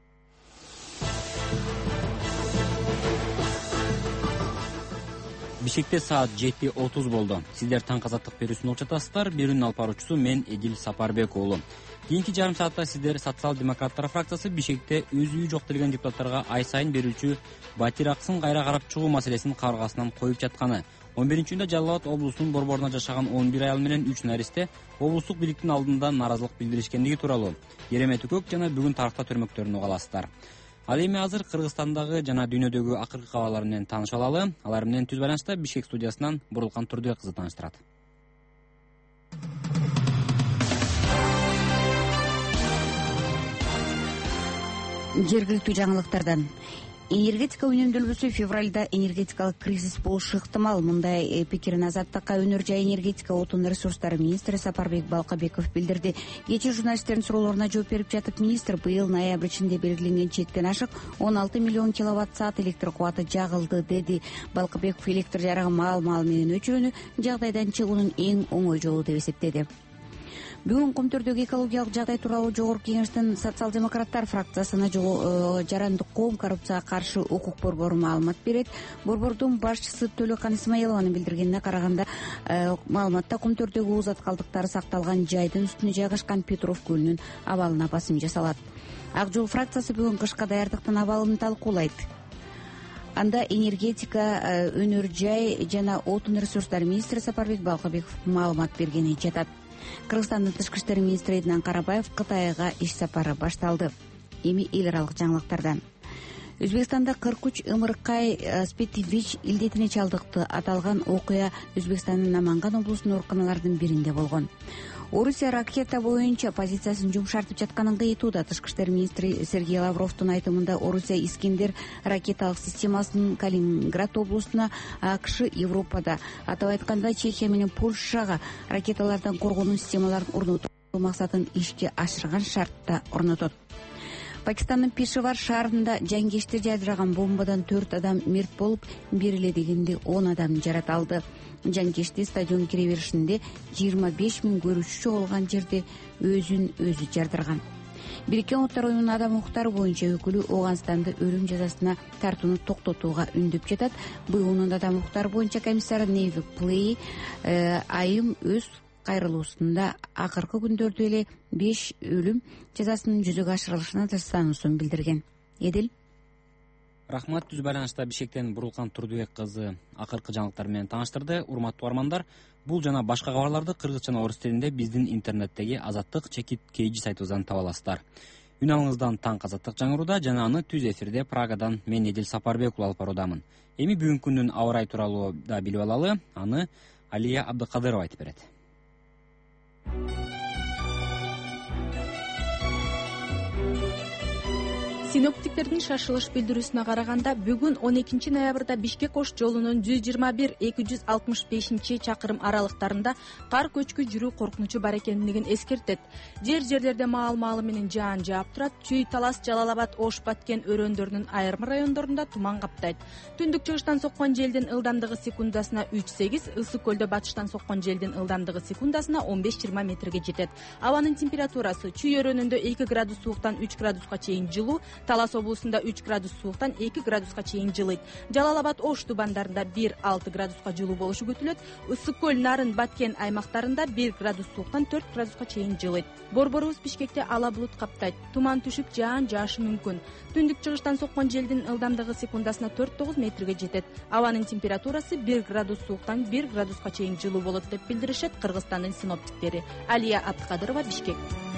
Бишкекте саат 7:30 болду. Сиздер таң азаттык берүүсүн угуп жатасыздар. Берүүнүн алып баруучусу мен Эдил Сапарбек уулу. Кийинки жарым саатта сиздер социал-демократтар фракциясы Бишкекте өз үйү жок делген депутаттарга ай сайын берүүчү батир акысын кайра карап чыгуу маселесин кабыргасынан коюп жатканы, 11-июнда Жалал Абад облусунун борборунда жашаган 11 аял менен 3 наристе облустук бийликтин алдында нааразылык билдиришкендиги тууралуу Еремет Үкөк жана бүгүн тарыхта төрмөктөрүн уга аласыздар. Ал эми азыр Кыргызстандагы жана дүйнөдөгү акыркы кабарлар менен тааныша алалы. Алар менен түз байланышта Бишкек студиясынан Бурулкан Турдубек кызы тааныштырат. Жергиликтүү жаңылыктардан энергетика үнөмдөлбөсү февралда энергетикалык кризис болушу ыктымал. Мындай пикирин Азаттыкка өнөр жай энергетика отун ресурстары министри Сапарбек Балкыбеков билдирди. Кечээ журналисттердин суроолоруна жооп берип жатып министр быйыл ноябрь ичинде белгиленген чектен ашык 16 миллион киловатт-саат электр кубаты жагылды деди. Балкыбеков электр жарыгы маал-маал менен өчүрүүнү жагдайдан чыгуунун эң оңой жолу деп эсептеди. Бүгүн Кумтөрдөгү экологиялык жагдай тууралуу Жогорку Кеңештин социал-демократтар фракциясына жарандык коом коррупцияга каршы укук борбору маалымат берет. Борбордун башчысы Төлөкан Исмаилованын билдиргенине караганда, маалыматта Кумтөрдөгү уузат калдыктары сакталган жайдын үстүнө жайгашкан Петров көлүнүн абалына басым жасалат. Ак жол фракциясы бүгүн кышка даярдыктын абалын талкуулайт. Анда энергетика, өнөр жай жана отун ресурстары министри Сапарбек Балкыбеков маалымат бергени жатат. Кыргызстандын тышкы иштер министри Эднан Карабаев Кытайга иш сапары башталды. Эми эл аралык жаңылыктардан. Өзбекстанда 43 ымыркай спети ВИЧ илдетине чалдыкты. Аталган окуя Өзбекстандын Наманган облусунун ооруканаларынын биринде болгон. Орусия ракета боюнча позициясын жумшартып жатканын кыйтууда. Тышкы иштер министри Сергей Лавровдун айтымында Орусия Искендер ракеталык системасын Калининград облусуна, АКШ Европада, атап айтканда Чехия менен Польшага ракеталардан коргонуу системаларын орнотуу максатын ишке ашырган шартта орнотот. Пакистандын Пешавар шаарында жангечтер жайдырган бомбадан 4 адам мерт болуп, бир эле дегенде 10 адам жаратылды. Жангечти стадион кире беришинде 25 000 көрүүчү чогулган жерде өзүн өзү жардырган. Бириккен Уттар уюмунун адам укуктары боюнча өкүлү Ооганстанды өлүм жазасына тартууну токтотууга үндөп жатат. БУнун адам укуктары боюнча комиссары Невик Плей айым өз кайрылуусунда акыркы күндөрдө эле 5 өлүм жазасынын жүзөгө ашырылышына тастануусун билдирген. Эдил. Рахмат. Түз байланышта Бишкектен Бурулкан Турдубек кызы акыркы жаңылыктар менен тааныштырды. Урматтуу армандар, бул жана башка кабарларды кыргыз жана орус тилинде биздин интернеттеги Азаттык-KG сайтыбыздан таба аласыздар. Үн алыңыздан таң азаттык жаңырууда жана аны түз эфирде Прагадан мен Эдил Сапарбек улалып баруудамын. Эми бүгүнкү күндүн аба ырайы тууралуу да билип алалы. Аны Алия Абдыкадырова айтып берет. Синоптиктердин шашылыш билдирүүсүнө караганда бүгүн 12 ноябрда Бишкек-Ош жолунун 121-265 чакырым аралыктарында кар көчкү жүрүү коркунучу бар экендигин эскертет. Жерлерде маал-маалы менен жаан жаап турат. Чүй, Талас, Жалал Абад, Ош, Баткен өрөөндөрүнүн айрым райондорунда туман каптайт. Түндүк чыгыштан соккон желдин ылдамдыгы секундасына 3-8, ысык көлдө батыштан соккон желдин ылдамдыгы секундасына 15-20 метрге жетет. Абанын температурасы Чүй өрөөнүндө 2 градус сууктан 3 градуска чейин жылуу, Талас облусунда 3 градус сууктан 2 градуска чейин жылыйт. Жалал Абад, Ош тубандарында 1-6 градуска жылуу болушу күтүлөт. Ысык көл, Нарын, Баткен аймактарында 1 градус сууктан 4 градуска чейин жылыйт. Борборубуз Бишкекте ала булут каптайт. Туман түшүп, жаан жаашы мүмкүн. Түндүк чыгыштан соккон желдин ылдамдыгы секундасына 4-9 метрге жетет. Абанын температурасы 1 градус сууктан 1 градуска чейин жылуу болот деп билдиришет Кыргызстандын синоптиктери. Алия Абдыкадырова, Бишкек.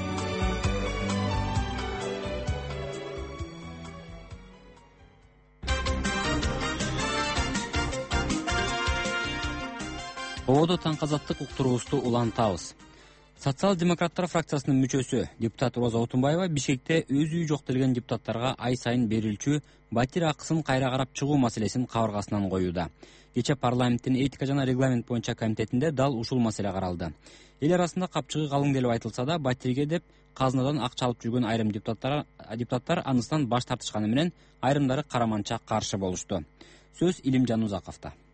Ободо таң азаттык уктуруубузду улантабыз. Социал-демократтар фракциясынын мүчөсү депутат Роза Отунбаева Бишкекте өз үйү жок делген депутаттарга ай сайын берилчү батир акысын кайра карап чыгуу маселесин кабыргасынан коюуда. Кечээ парламенттин этика жана регламент боюнча комитетинде дал ушул маселе каралды. Эл арасында капчыгы калың делип айтылса да, батирге деп казынадан акча алып жүргөн айрым депутаттар анысынан баш тартышканы менен айрымдары караманча каршы болушту. Сөз Илимжан Узаковдо.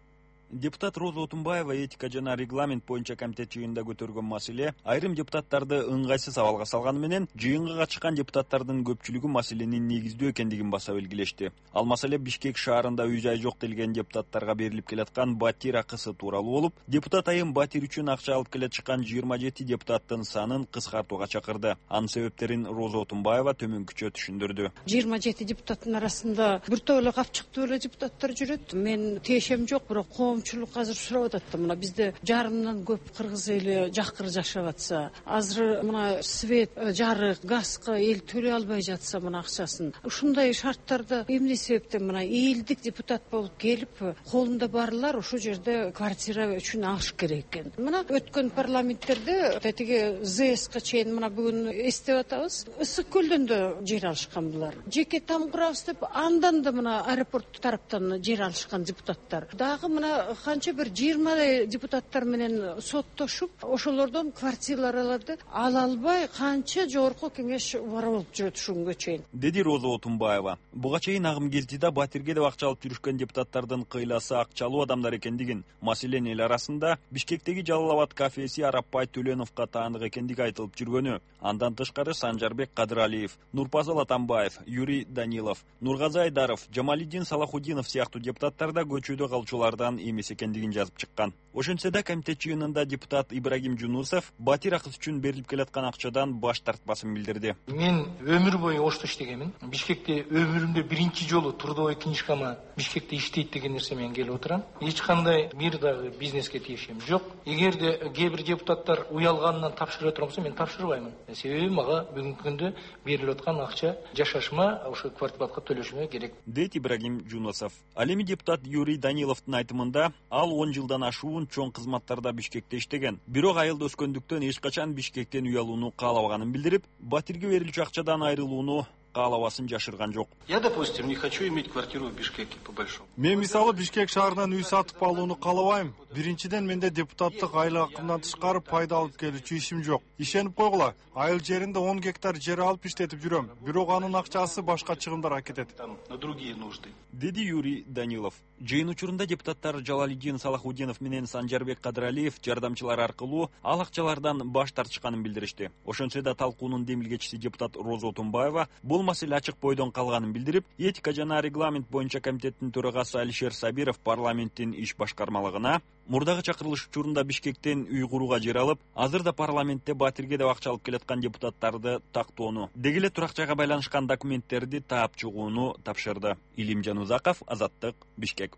Депутат Роза Отунбаева этика жана регламент боюнча комитет жыйынында көтөргөн маселе айрым депутаттарды ыңгайсыз абалга салганы менен жыйынга катышкан депутаттардын көпчүлүгү маселенин негиздүү экендигин баса белгилешти. Ал маселе Бишкек шаарында үй-жай жок делген депутаттарга берилип келаткан батир акысы тууралуу болуп, депутат айым батир үчүн акча алып келе чыккан 27 депутаттын санын кыскартууга чакырды. Анын себептерин Роза Отунбаева төмөнкүчө түшүндүрдү. 27 депутаттын арасында бир топ эле капчыктуу эле депутаттар жүрөт. Мен тиешем жок, бирок коомчулук азыр сурап атат да, мына бизде жарымдан көп кыргыз эли жакыр жашап атса, азыр мына свет, жарык, газга эл төлөй албай жатса мына акчасын. Ушундай шарттарда эмне себептен мына элдик депутат болуп келип, колунда барлар ошол жерде квартира үчүн алыш керек экен. Мына өткөн парламенттерде тетиги ЗСК чейин мына бүгүн эстеп атабыз. Ысык көлдөн да жер алышкан булар. Жеке там курабыз деп андан да мына аэропорт тараптан жер алышкан депутаттар. Дагы мына канча бир 20 депутаттар менен соттошуп, ошолордон квартираларды ала албай канча жогорку кеңеш убара болуп жүрөт ушунгө чейин. Деди Роза Отунбаева. Буга чейин агым келтиде батирге деп акча алып жүрүшкөн депутаттардын кыйласы акчалуу адамдар экендигин, маселен эл арасында Бишкектеги Жалал-Абад кафеси Арапбай Төлөновго таандык экендиги айтылып жүргөнү. Андан тышкары Санжарбек Кадыралиев, Нурпазыл Атамбаев, Юрий Данилов, Нургазы Айдаров, Жамалиддин Салахуддинов сыяктуу депутаттар да көчөдө калчулардан эмес экендигин жазып чыккан. Ошентсе да комитет жыйынында депутат Ибрагим Жунусов батир акысы үчүн берилип келаткан акчадан баш тартпасын билдирди. Мен өмүр бою ошто иштегенмин. Бишкекте өмүрүмдө биринчи жолу трудовой книжкама Бишкекте иштейт деген нерсе менен келип отурам. Эч кандай бир дагы бизнеске тиешем жок. Эгерде кээ бир депутаттар уялганынан тапшыра турса, мен тапшырбаймын. Себеби мага бүгүнкү күндө берилип аткан акча жашашыма, ошо квартплатка төлөшүмө керек. Дейт Ибрагим Жунусов. Ал эми депутат Юрий Даниловдун айтымында ал 10 жылдан ашуун чоң кызматтарда Бишкекте иштеген. Бирок айылда өскөндүктөн эч качан Бишкектен үй алууну каалабаганын билдирип, батирге берилчү акчадан айрылууну каалабасын жашырган жок. Я, допустим, не хочу иметь квартиру в Бишкеке по-большому. Мен мисалы Бишкек шаарынан үй сатып алууну каалабайм. Биринчиден менде депутаттык айлык акымдан тышкары пайда алып келүүчү ишим жок. Ишенип койгула, айыл жеринде 10 гектар жер алып иштетип жүрөм. Бирок анын акчасы башка чыгымдарга кетет. На другие нужды. Деди Юрий Данилов. Жыйын учурунда депутаттар Жалалиддин Салахуддинов менен Санжарбек Кадыралиев жардамчылар аркылуу ал акчалардан баш тартышканын билдиришти. Ошентсе да талкуунун демилгечиси депутат Роза Отунбаева бул маселе ачык бойдон калганын билдирип, этика жана регламент боюнча комитеттин төрагасы Алишер Сабиров парламенттин иш башкармалыгына мурдагы чакырылыш учурунда Бишкектен үй курууга жер алып, азырда парламентте батирге деп акча алып келаткан депутаттарды тактоону, деги эле турак жайга байланышкан документтерди таап чыгууну тапшырды. Илимжан Узаков, Азаттык, Бишкек.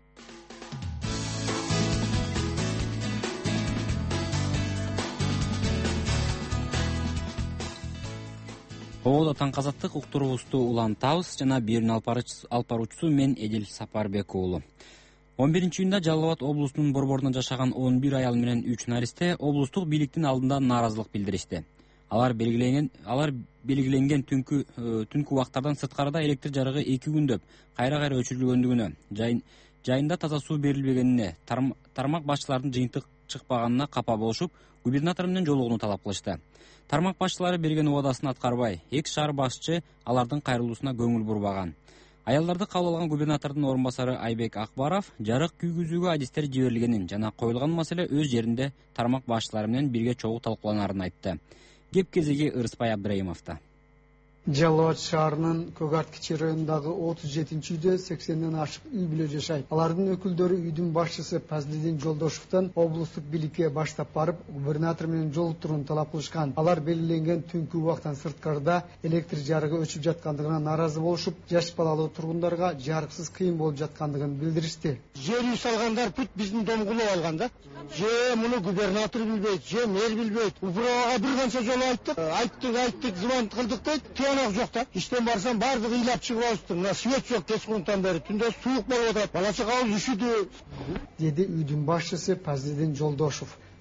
Ободо таң азаттык уктуруубузду улантабыз жана бирин алып баруучусу мен Эдил Сапарбек уулу. 11-июнда Жалал-Абад облусунун борборунда жашаган 11 аял менен 3 наристе облустук бийликтин алдында нааразылык билдиришти. Алар белгиленген түнкү убактардан сырткарыда электр жарыгы 2 күндөп кайра өчүрүлгөндүгүнө, жайында таза суу берилбегенине, тармак башчылардын жыйынтык чыкпаганына капа болушуп, губернатор менен жолугууну талап кылышты. Тармак башчылары берген убадасын аткарбай, экс шаар башчы алардын кайрылуусуна көңүл бурбаган. Аялдарды кабыл алган губернатордун орун басары Айбек Акбаров жарык күйгүзүүгө адистер жиберилгенин жана коюлган маселе өз жеринде тармак башчылары менен бирге чогуу талкууланарын айтты. Кеп кезеги Ырыспай Абдрайымовдо. Жалал-Абад шаарынын Көк Ат кичи районундагы 37-үйдө 80ден ашык үй бүлө жашайт. Алардын өкүлдөрү үйдүн башчысы Пазлидин Жолдошовдон облустук бийликке баштап барып, губернатор менен жолуктурууну талап кылышкан. Алар белгиленген түнкү убактан сырткарыда электр жарыгы өчүп жаткандыгына нааразы болушуп, жаш балалуу тургундарга жарыксыз кыйын болуп жаткандыгын билдиришти. Жер үй салгандар бүт биздин домгулуп алган да. Же муну губернатор билбейт, же мэр билбейт. Управага бир канча жолу айттык, звонок кылдык дейт. Жоқ та. Иштен барсам бардыгы ыйлап чыгып алышты. Мына свет жок кечкурунтан бери. Түндө суук болуп атат. Бала чага жüşүдү. Деди үйдүн башчысы Пазлидин Жолдошов.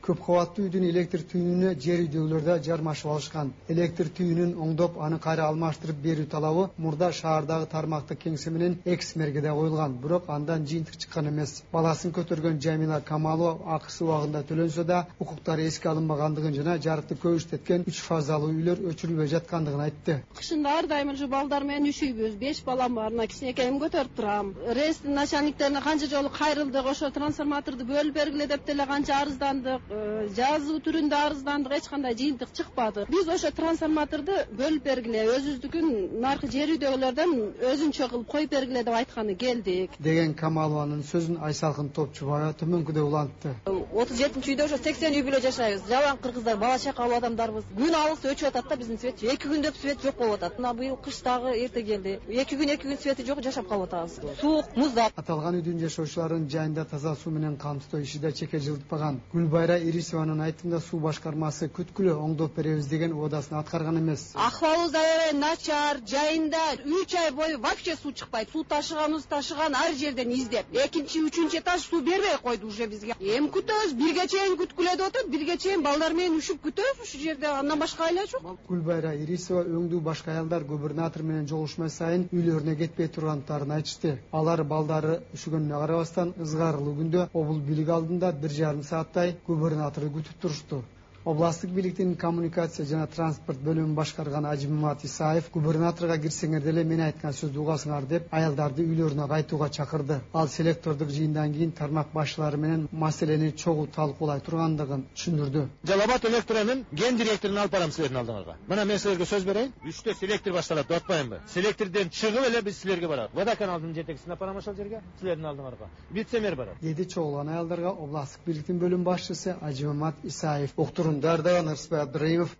Көп кабаттуу үйдүн электр түйүнүнө жер үйдөгүлөр жармашып алышкан. Электр түйүнүн оңдоп, аны кайра алмаштырып берүү талабы мурда шаардагы тармактык кеңсе менен экс-мэрге коюлган, бирок андан жыйынтык чыккан эмес. Баласын көтөргөн Жамила Камалова акысы убагында төлөнсө да, укуктары эске алынбагандыгын жана жарыкты көп иштеткен 3 фазалуу үйлөр өчүрүлбөй жаткандыгын айтты. Кышында ар дайым ушу балдар менен үшүйбүз. 5 балам бар, мына кичинекейим көтөрүп турам. Рейстин начальниктерине канча жолу кайрылдык, ошо трансформаторду бөлүп бергиле деп деле канча арыздандык, жазуу түрүндө арыздандык, эч кандай жыйынтык чыкпады. Биз ошо трансформаторду бөлүп бергиле, өзүбүздүкүн наркы жер үйдөгүлөрдөн өзүнчө кылып коюп бергиле деп айтканы келдик деген Камалованын сөзүн Айсалкын Топчубаева төмөнкүдөй улантты. 37-үйдө ошо 80 үй бүлө жашайбыз. Жабан кыргыздар, бала чакалуу адамдарбыз. Күн алыс өчүп атат да биздин свет. 2 күндөп свет жок болуп атат. Мына быйыл кыш дагы эрте келди. 2 күн свети жок, жашап калып атабыз. Суук, муздап. Аталган үйдүн жашоочуларынын жайында таза суу менен камсыздоо иши да чекке жылытпаган. Гүлбайра Ирисованын айтымында суу башкармасы күткүлө оңдоп беребиз деген уадасын аткарган эмес. Акыбалыбыз аябай начар, жайында 3 ай бою вообще суу чыкпайт. Суу ташыган ар жерден издеп. 2-3 этаж суу бербей койду уже бизге. Эми күтөбүз, бирге чейин күткүлө деп атат, бирге чейин балдар менен үшүп күтөбүз ушу жерде, андан башка айла жок. Гүлбайра Ирисова өңдүү башка аялдар губернатор менен жолугушмай сайын үйлөрүнө кетпей тургандарын айтышты. Алар балдары үшүгөнүнө карабастан ызгарлуу күндө облус бийлиги алдында 1,5 сааттай губернаторду күтүп турушту. Областык бийликтин коммуникация жана транспорт бөлүмүн башкарган Ажимат Исаев губернаторго кирсеңер деле мен айткан сөздү угасыңар деп аялдарды үйлөрүнө кайтууга чакырды. Ал селектордук жыйындан кийин тармак башчылары менен маселени чогуу талкуулай тургандыгын түшүндүрдү. Жалалабад электронун ген директорун алып барам силердин алдыңарга. Мына мен силерге сөз берейин. 3-тө селектор башталат, деп атпаймынбы? Селектордон чыгып эле биз силерге барабыз. Водоканалдын жетекчисине апарам ошол жерге, силердин алдыңарга. Вице-мэр барат. Деди чогулган аялдарга областык бийликтин бөлүм башчысы Ажимат Исаев. Дардан Арсбай Абдраимов.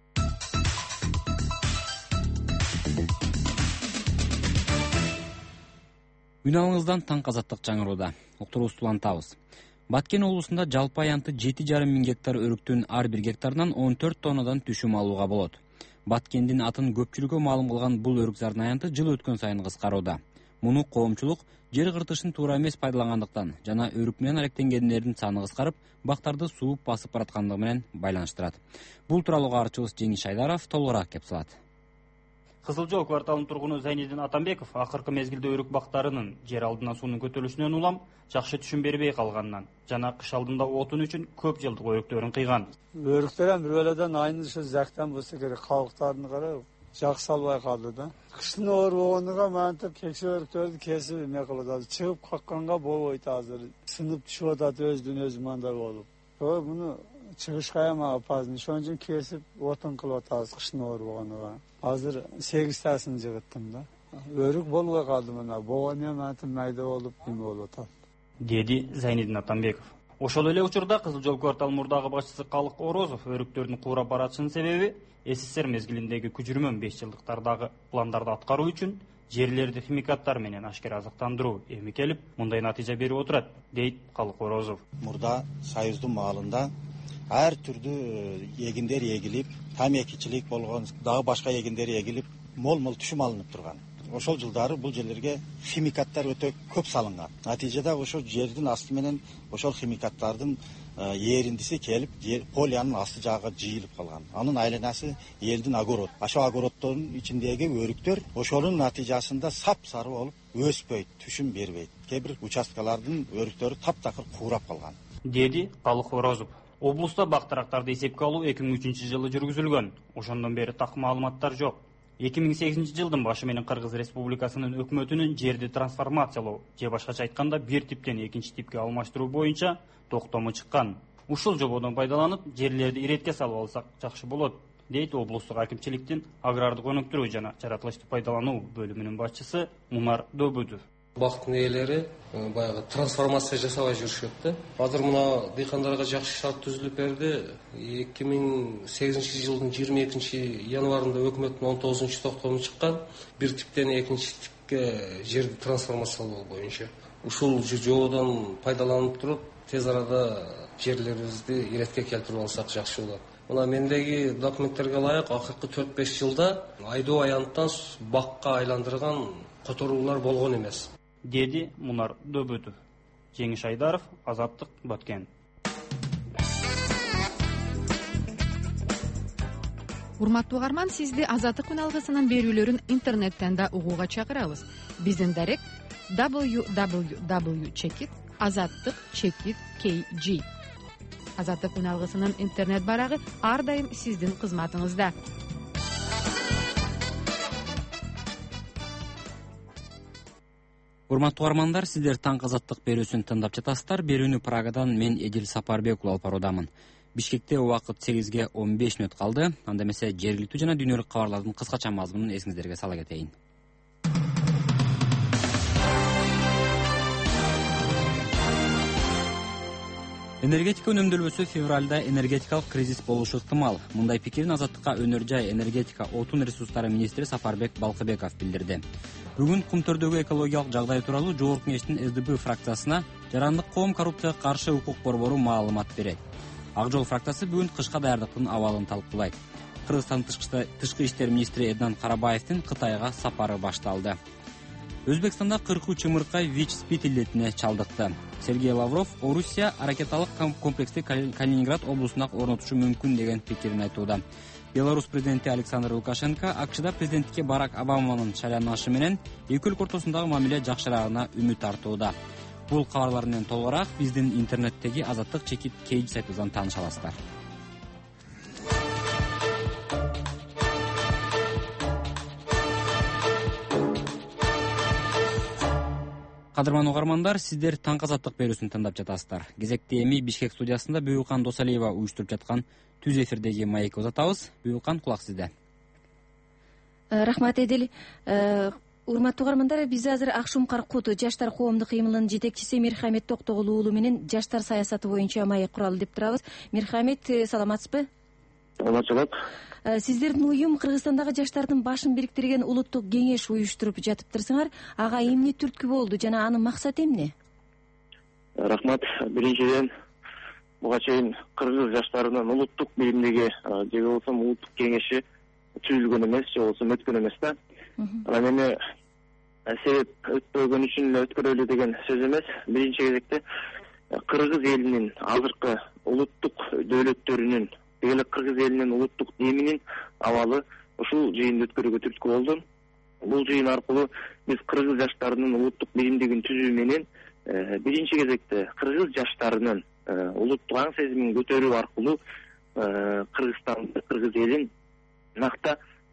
Үн алыңыздан таң азаттык жаңырууда. Уктуруубузду улантабыз. Баткен облусунда жалпы аянты 7,5 миң гектар өрүктүн ар бир гектарынан 14 тоннадан түшүм алууга болот. Баткендин атын көпчүлүккө маалым кылган бул өрүкзардын аянты жыл өткөн сайын кыскарууда. Муну коомчулук жер кыртышын туура эмес пайдалангандыктан жана өрүк менен алектенгендердин саны кыскарып, бактарды сууп басып бараткандыгы менен байланыштырат. Бул тууралуу каарчыбыз Жеңиш Айдаров толугураак кеп салат. Кызыл Жол кварталынын тургуну Зайнидин Атамбеков акыркы мезгилде өрүк бактарынын жер алдынан суунун көтөрүлүшүнөн улам жакшы түшүм бербей калганынан жана кыш алдында отун үчүн көп жылдык өрүктөрүн кыйган. Өрүктөр бир бөлөдөн айнышы жактан болсо керек, калыктарын карап жакшы албай калды да. Кыштын оор болгонуга мантип кексе өрүктөрдү кесип эме кылып атат. Чыгып какканга болбойт азыр. Сынып түшүп атат өзүнүн өзү мындай болуп. Муну чыгышка эме апазын ошон үчүн кесип отун кылып атабыз кыштын оор болгонуга. Азыр 8 тасын жыгыттым да. Өрүк болбой калды мына. Болгону мантип майда болуп эме болуп атат. Деди Зайнидин Атамбеков. Ошол эле учурда Кызыл Жол кварталынын мурдагы башчысы Калык Орозов өрүктөрдүн куурап баратышынын себеби СССР мезгилиндеги күчүрмөн 5 жылдыктардагы пландарды аткаруу үчүн жерлерди химикаттар менен ашкер азыктандыруу эми келип, мындай натыйжа берип отурат, дейт Калык Орозов. Мурда Союздун маалында ар түрдүү эгиндер эгилип, тамекичилик болгон, дагы башка эгиндер эгилип, мол түшүм алынып турган. Ошол жылдары бул жерлерге химикаттар өтө көп салынган. Натыйжада ошол жердин асты менен ошол химикаттардын ээриндиси келип, полянын асты жагы жыйылып калган. Анын айланасы элдин огород. Ошол огороддордун ичиндеги өрүктөр ошонун натыйжасында сап-сары болуп өспөйт, түшүм бербейт. Кээ бир участкалардын өрүктөрү таптакыр куурап калган. Деди Калык Орозов. Облуста бактырактарды эсепке алуу 2003-жылы жүргүзүлгөн. Ошондон бери так маалыматтар жок. 2008-жылдын башы менен Кыргыз Республикасынын өкмөтүнүн жерди трансформациялоо же башкача айтканда бир типтен экинчи типке алмаштыруу боюнча токтому чыккан. Ушул жободон пайдаланып, жерлерди иретке салып алсак жакшы болот, дейт облустук акимчиликтин агрардык өнүктүрүү жана жаратылышты пайдалануу бөлүмүнүн башчысы Мунар Дөбүдү. Бактын ээлери баягы трансформация жасабай жүрүшөт да. Азыр мына дыйкандарга жакшы шарт түзүлүп берди. 2008-жылдын 22-январында өкмөттүн 19-токтому чыккан, бир типтен экинчи типке жерди трансформациялоо боюнча. Ушул жободон пайдаланып туруп, тез арада жерлерибизди иретке келтирип алсак жакшы болот. Мына мендеги документтерге ылайык акыркы 4-5 жылда айдоо аянттан бакка айландырган которуулар болгон эмес, деди Мунар Дөбүтов. Жеңиш Айдаров, Азаттык, Баткен. урматтуу угарман, сизди Азаттык күн алгысынын берүүлөрүн интернеттен да угууга чакырабыз. Биздин дарек www.azattik.kg. Азаттык күн алгысынын интернет барагы ар дайым сиздин кызматыңызда. Урматтуу угармандар, сиздер таң азаттык берүүсүн тыңдап жатасыздар. Берүүнү Прагадан мен Эдил Сапарбек алып баруудамын. Бишкекте убакыт 8:15 калды. Анда эмесе жергиликтүү жана дүйнөлүк кабарлардын кыскача мазмунун эсиңиздерге сала кетейин. Энергетика өнөмдөлбөсү февралда энергетикалык кризис болушу ыктымал. Мындай пикирин Азаттыкка Өнөр жай энергетика отун ресурстары министри Сапарбек Балкыбеков билдирди. Бүгүн Кумтөрдөгү экологиялык жагдай тууралуу Жогорку Кеңештин СДП фракциясына Жарандык коом коррупцияга каршы укук борбору маалымат берет. Ак жол фракциясы бүгүн кышка даярдыктын абалын талкуулайт. Кыргызстан тышкы иштер министри Эднан Карабаевдин Кытайга сапары башталды. Өзбекстанда 43 чымыркай ВИЧ-СПИД илетине чалдыкты. Сергей Лавров Орусия аракеталык комплексти Калининград облусунда орнотушу мүмкүн деген пикирин айтууда. Беларусь президенти Александр Лукашенко АКШда президенттикке Барак Обаманын шайланышы менен эки өлкө ортосундагы мамиле жакшыраагына үмүт артууда. Бул кабарлар менен толугураак биздин интернеттеги Azattik.kg сайтыбыздан тааныша аласыздар. Кадырман угармандар, сиздер таң азаттык берүүсүн тыңдап жатасыздар. Кезекте эми Бишкек студиясында Бүйүлкан Досалиева уюштуруп жаткан түз эфирдеги маекти узатабыз. Бүйүлкан, кулак сизде. Рахмат Эдил. Урматтуу угармандар, биз азыр Акшум Каркут жаштар коомдук кыймылынын жетекчиси Мирхамет Токтогул уулу менен жаштар саясаты боюнча маек куралы деп турабыз. Мирхамет, саламатсызбы? Саламатсызбы. Сиздердин уюм Кыргызстандагы жаштардын башын бириктирген улуттук кеңеш уюштуруп жатыптырсыңар. Ага эмне түрткү болду жана анын максаты эмне? Рахмат. Биринчиден, буга чейин кыргыз жаштарынын улуттук биримдиги же болбосо улуттук кеңеши түзүлгөн эмес, же болбосо өткөн эмес да. Анан эми себеп өтпөгөн үчүн эле өткөрөлү деген сөз эмес. Биринчи кезекте кыргыз элинин азыркы улуттук дөөлөттөрүнүн, эле кыргыз элинин улуттук деминин абалы ушул жыйынды өткөрүүгө түрткү болду. Бул жыйын аркылуу биз кыргыз жаштарынын улуттук биримдигин түзүү менен биринчи кезекте кыргыз жаштарынын улуттук аң сезимин көтөрүү аркылуу Кыргызстанды, кыргыз элин накта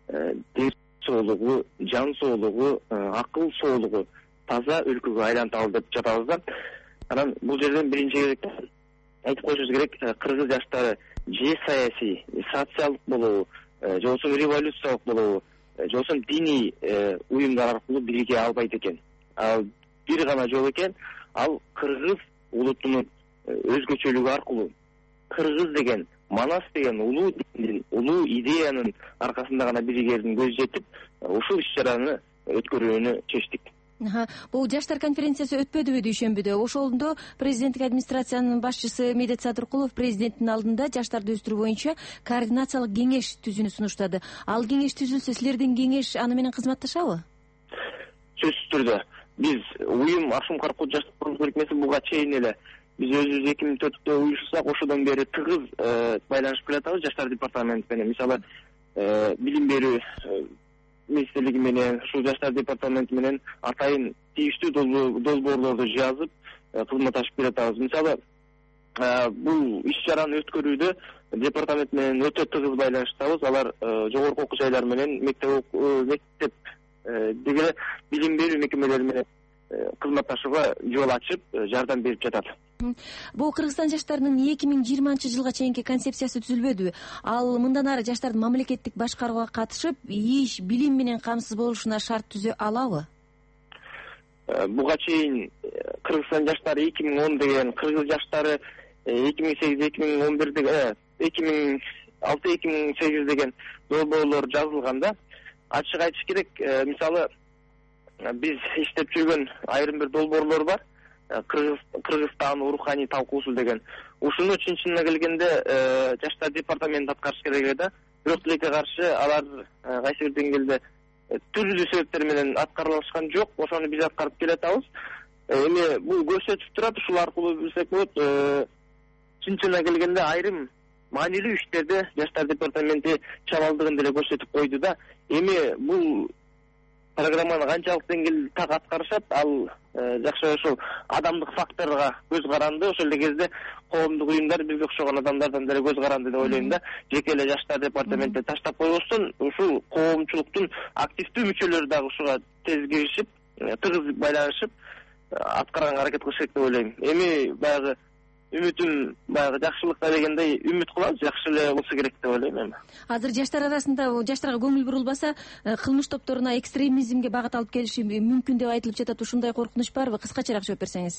соолугу, жан соолугу, акыл соолугу таза өлкөгө айлантабыз деп жатабыз да. Анан бул жерден биринчи кезекте айтып коюшубуз керек, кыргыз жаштары же саясий, социалдык болобу, же болбосо революциялык болобу, же болбосо диний уюмдар аркылуу бириге албайт экен. Бир гана жол экен, ал кыргыз улутунун өзгөчөлүгү аркылуу. Кыргыз деген, Манас деген улуу диндин, улуу идеянын аркасында гана биригердин көзү жетип, ушул иш-чараны өткөрүүнү чечтик. Бул жаштар конференциясы өтпөдүбү дүйшөмбүдө? Ошондо президенттик администрациянын башчысы Медет Садыркулов президенттин алдында жаштарды өстүрүү боюнча координациялык кеңеш түзүүнү сунуштады. Ал кеңеш түзүлсө, силердин кеңеш аны менен кызматташабы? Сөзсүз түрдө. Биз уюм Акшум Каркут жаштар коомдук бирикмеси буга чейин эле биз өзүбүз 2004-тө уюшсак, ошодон бери тыгыз байланышып келатабыз жаштар департаменти менен. Мисалы, билим берүү министрлиги менен, ушул жаштар департаменти менен атайын тийиштүү долбоорлорду жазып кызматташып келатабыз. Мисалы, бул иш-чараны өткөрүүдө департамент менен өтө тыгыз байланыштабыз. Алар жогорку окуу жайлар менен, мектеп деге билим берүү мекемелери менен кызматташууга жол ачып, жардам берип жатат. Бул Кыргызстан жаштарынын 2020-жылга чейинки концепциясы түзүлбөдүбү? Ал мындан ары жаштардын мамлекеттик башкарууга катышып, иш, билим менен камсыз болушуна шарт түзө алабы? Буга чейин Кыргызстан жаштары 2010 деген, кыргыз жаштары 2008-2011 деген, 2006-2008 деген долбоорлор жазылганда, ачык айтыш керек, мисалы, биз иштеп жүргөн айрым бир долбоорлор бар. Кыргызстан руханий талкуусу деген. Ушуну чын-чынына келгенде жаштар департаменти аткарыш керек да. Бирок тилекке каршы алар кайсы бир деңгээлде түрлүү себептер менен аткарылышкан жок. Ошону биз аткарып келатабыз. Эми бул көрсөтүп турат, ушул аркылуу билсек болот. Чын-чынына келгенде айрым маанилүү иштерди жаштар департаменти чабалдыгын деле көрсөтүп койду да. Эми бул программаны канчалык деңгээлде так аткарышат, ал жакшы ошол адамдык факторго көз каранды. Ошол эле кезде коомдук уюмдар бизге окшогон адамдардан деле көз каранды деп ойлойм да. Жеке эле жаштар департаменти таштап койбостон, ушул коомчулуктун активдүү мүчөлөрү дагы ушуга тез киришип, тыгыз байланышып аткарганга аракет кылыш керек деп ойлойм. Эми баягы үмүтүм баягы жакшылыкка дегендей үмүт кылабыз, жакшы эле болсо керек деп ойлойм эми. Азыр жаштар арасында жаштарга көңүл бурулбаса, кылмыш топторуна экстремизмге багыт алып келиши мүмкүн деп айтылып жатат. Ушундай коркунуч барбы? Кыскачараак жооп берсеңиз.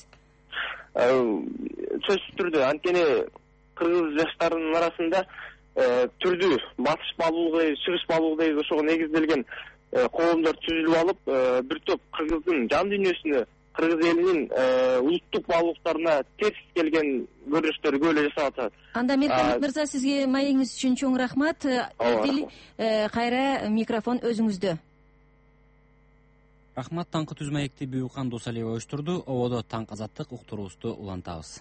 Сөзсүз түрдө анткени кыргыз жаштарынын арасында түрдүү батыш балуулугу, чыгыш балуулугу дейбиз, ошого негизделген коомдор түзүлүп алып, бир топ кыргыздын жан дүйнөсүнө, кыргыз элинин улуттук баалуулуктарына терс келген көрүнүштөр көп эле жасап атат. Анда Мирхамит мырза, сизге маегиңиз үчүн чоң рахмат. Кайра микрофон өзүңүздө. Рахмат. Таңкы түз маекти Бүйүкхан Досалиева уюштурду. Ободо таң азаттык уктуруубузду улантабыз.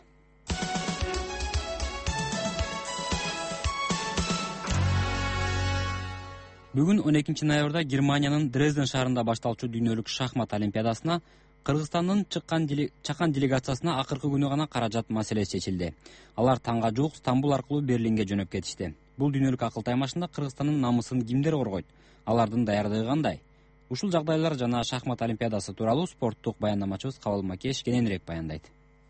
Бүгүн 12 ноябрда Германиянын Дрезден шаарында башталчу дүйнөлүк шахмат олимпиадасына Кыргызстандын чакан делегациясына акыркы күнү гана каражат маселеси чечилди. Алар таңга жук Стамбул аркылуу Берлинге жөнөп кетишти. Бул дүйнөлүк акыл таймашында Кыргызстандын намысын кимдер коргойт? Алардын даярдыгы кандай? Ушул жагдайлар жана шахмат олимпиадасы тууралуу спорттук баяндамачыбыз Кабыл Макеш кененирээк баяндайт.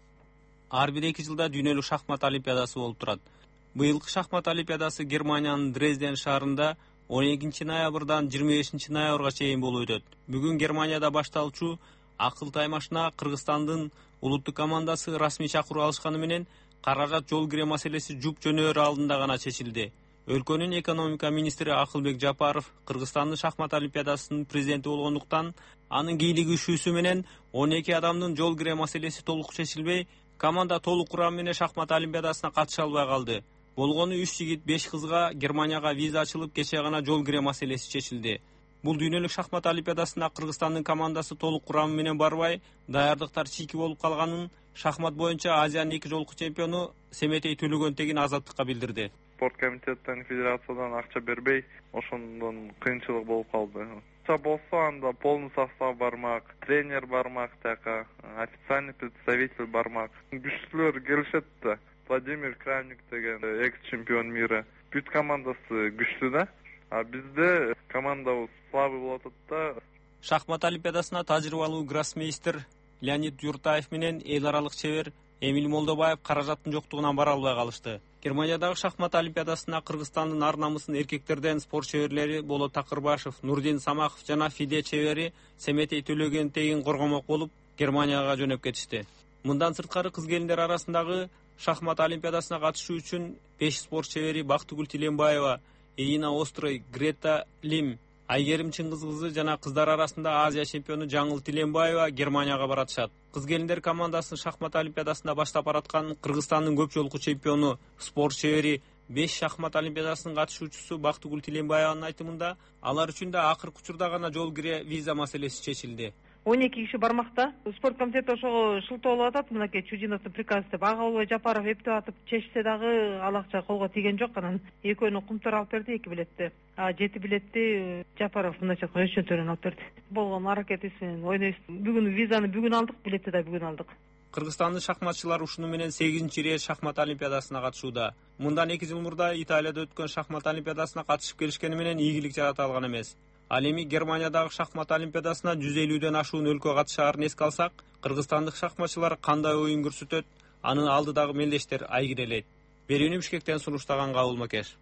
Ар бир 2 жылда дүйнөлүк шахмат олимпиадасы болуп турат. Быйылкы шахмат олимпиадасы Германиянын Дрезден шаарында 12 ноябрдан 25 ноябрга чейин болуп өтөт. Бүгүн Германияда башталчу акыл таймашына Кыргызстандын улуттук командасы расмий чакыруу алышканы менен каражат жол кире маселеси жуп жөнөөр алдында гана чечилди. Өлкөнүн экономика министри Акылбек Жапаров Кыргызстандын шахмат олимпиадасынын президенти болгондуктан анын кийлигишүүсү менен 12 адамдын жол кире маселеси толук чечилбей, команда толук курам менен шахмат олимпиадасына катыша албай калды. Болгону 3 жигит 5 кызга Германияга виза ачылып, кече гана жол кире маселеси чечилди. Бул дүйнөлүк шахмат олимпиадасына Кыргызстандын командасы толук курамы менен барбай, даярдыктар чийки болуп калганын шахмат боюнча Азиянын 2 жолку чемпиону Семетей Төлөгөнтегин Азаттыкка билдирди. Спорт комитеттен, федерациядан акча бербей, ошондон кыйынчылык болуп калды. Акча болсо анда полный состав бармак, тренер бармак, така официальный представитель бармак. Күчтүүлөр келишет да. Владимир Крамник деген экс-чемпион мира. Бүт командасы күчтүү да. А бизде командабыз слабый болуп атат да. Шахмат олимпиадасына тажрыйбалуу гроссмейстер Леонид Юртаев менен эл аралык чебер Эмил Молдобаев каражаттын жоктугунан бара албай калышты. Германиядагы шахмат олимпиадасына Кыргызстандын ар намысын эркектерден спорт чеберлери Болот Такырбашев, Нурдин Самахов жана Фиде чебери Семетей Төлөгөнтегин коргомок болуп Германияга жөнөп кетишти. Мындан сырткары кыз келиндер арасындагы шахмат олимпиадасына катышуу үчүн 5 спорт чебери Бактыгүл Тилембаева, Ирина Острой, Грета Лим, Айгерим Чыңгыз кызы жана кыздар арасында Азия чемпиону Жаңыл Тилембаева Германияга баратышат. Кыз келиндер командасынын шахмат олимпиадасында баштап бараткан Кыргызстандын көп жолку чемпиону, спорт чебери 5 шахмат олимпиадасынын катышуучусу Бактыгүл Тилембаеванын айтымында, алар үчүн да акыркы учурда гана жол кире виза маселеси чечилди. 12 киши бармакта. Спорт комитети ошого шылтоо болуп атат. Мынакей Чудиновдун приказы деп ага болбой Жапаров эптеп атып чечсе дагы ал акча колго тийген жок. Анан экөөнү кумтар алып берди 2 билетти. 7 билетти Жапаров мындайча айтканда өз чөнтөрүнөн алып берди. Болгон аракетибиз менен ойнойбуз. Бүгүн визаны бүгүн алдык, билетти да бүгүн алдык. Кыргызстандын шахматчылары ушуну менен 8-рет шахмат олимпиадасына катышууда. Мындан 2 жыл мурда Италияда өткөн шахмат олимпиадасына катышып келишкени менен ийгилик жарата алган эмес. Ал эми Германиядагы шахмат олимпиадасына 150ден ашуун өлкө катышаарын эске алсак, кыргызстандык шахматчылар кандай оюн көрсөтөт, анын алдыдагы мелдештер айгирелейт. Берүүнү Бишкектен сунуштаган Кабыл Макеш.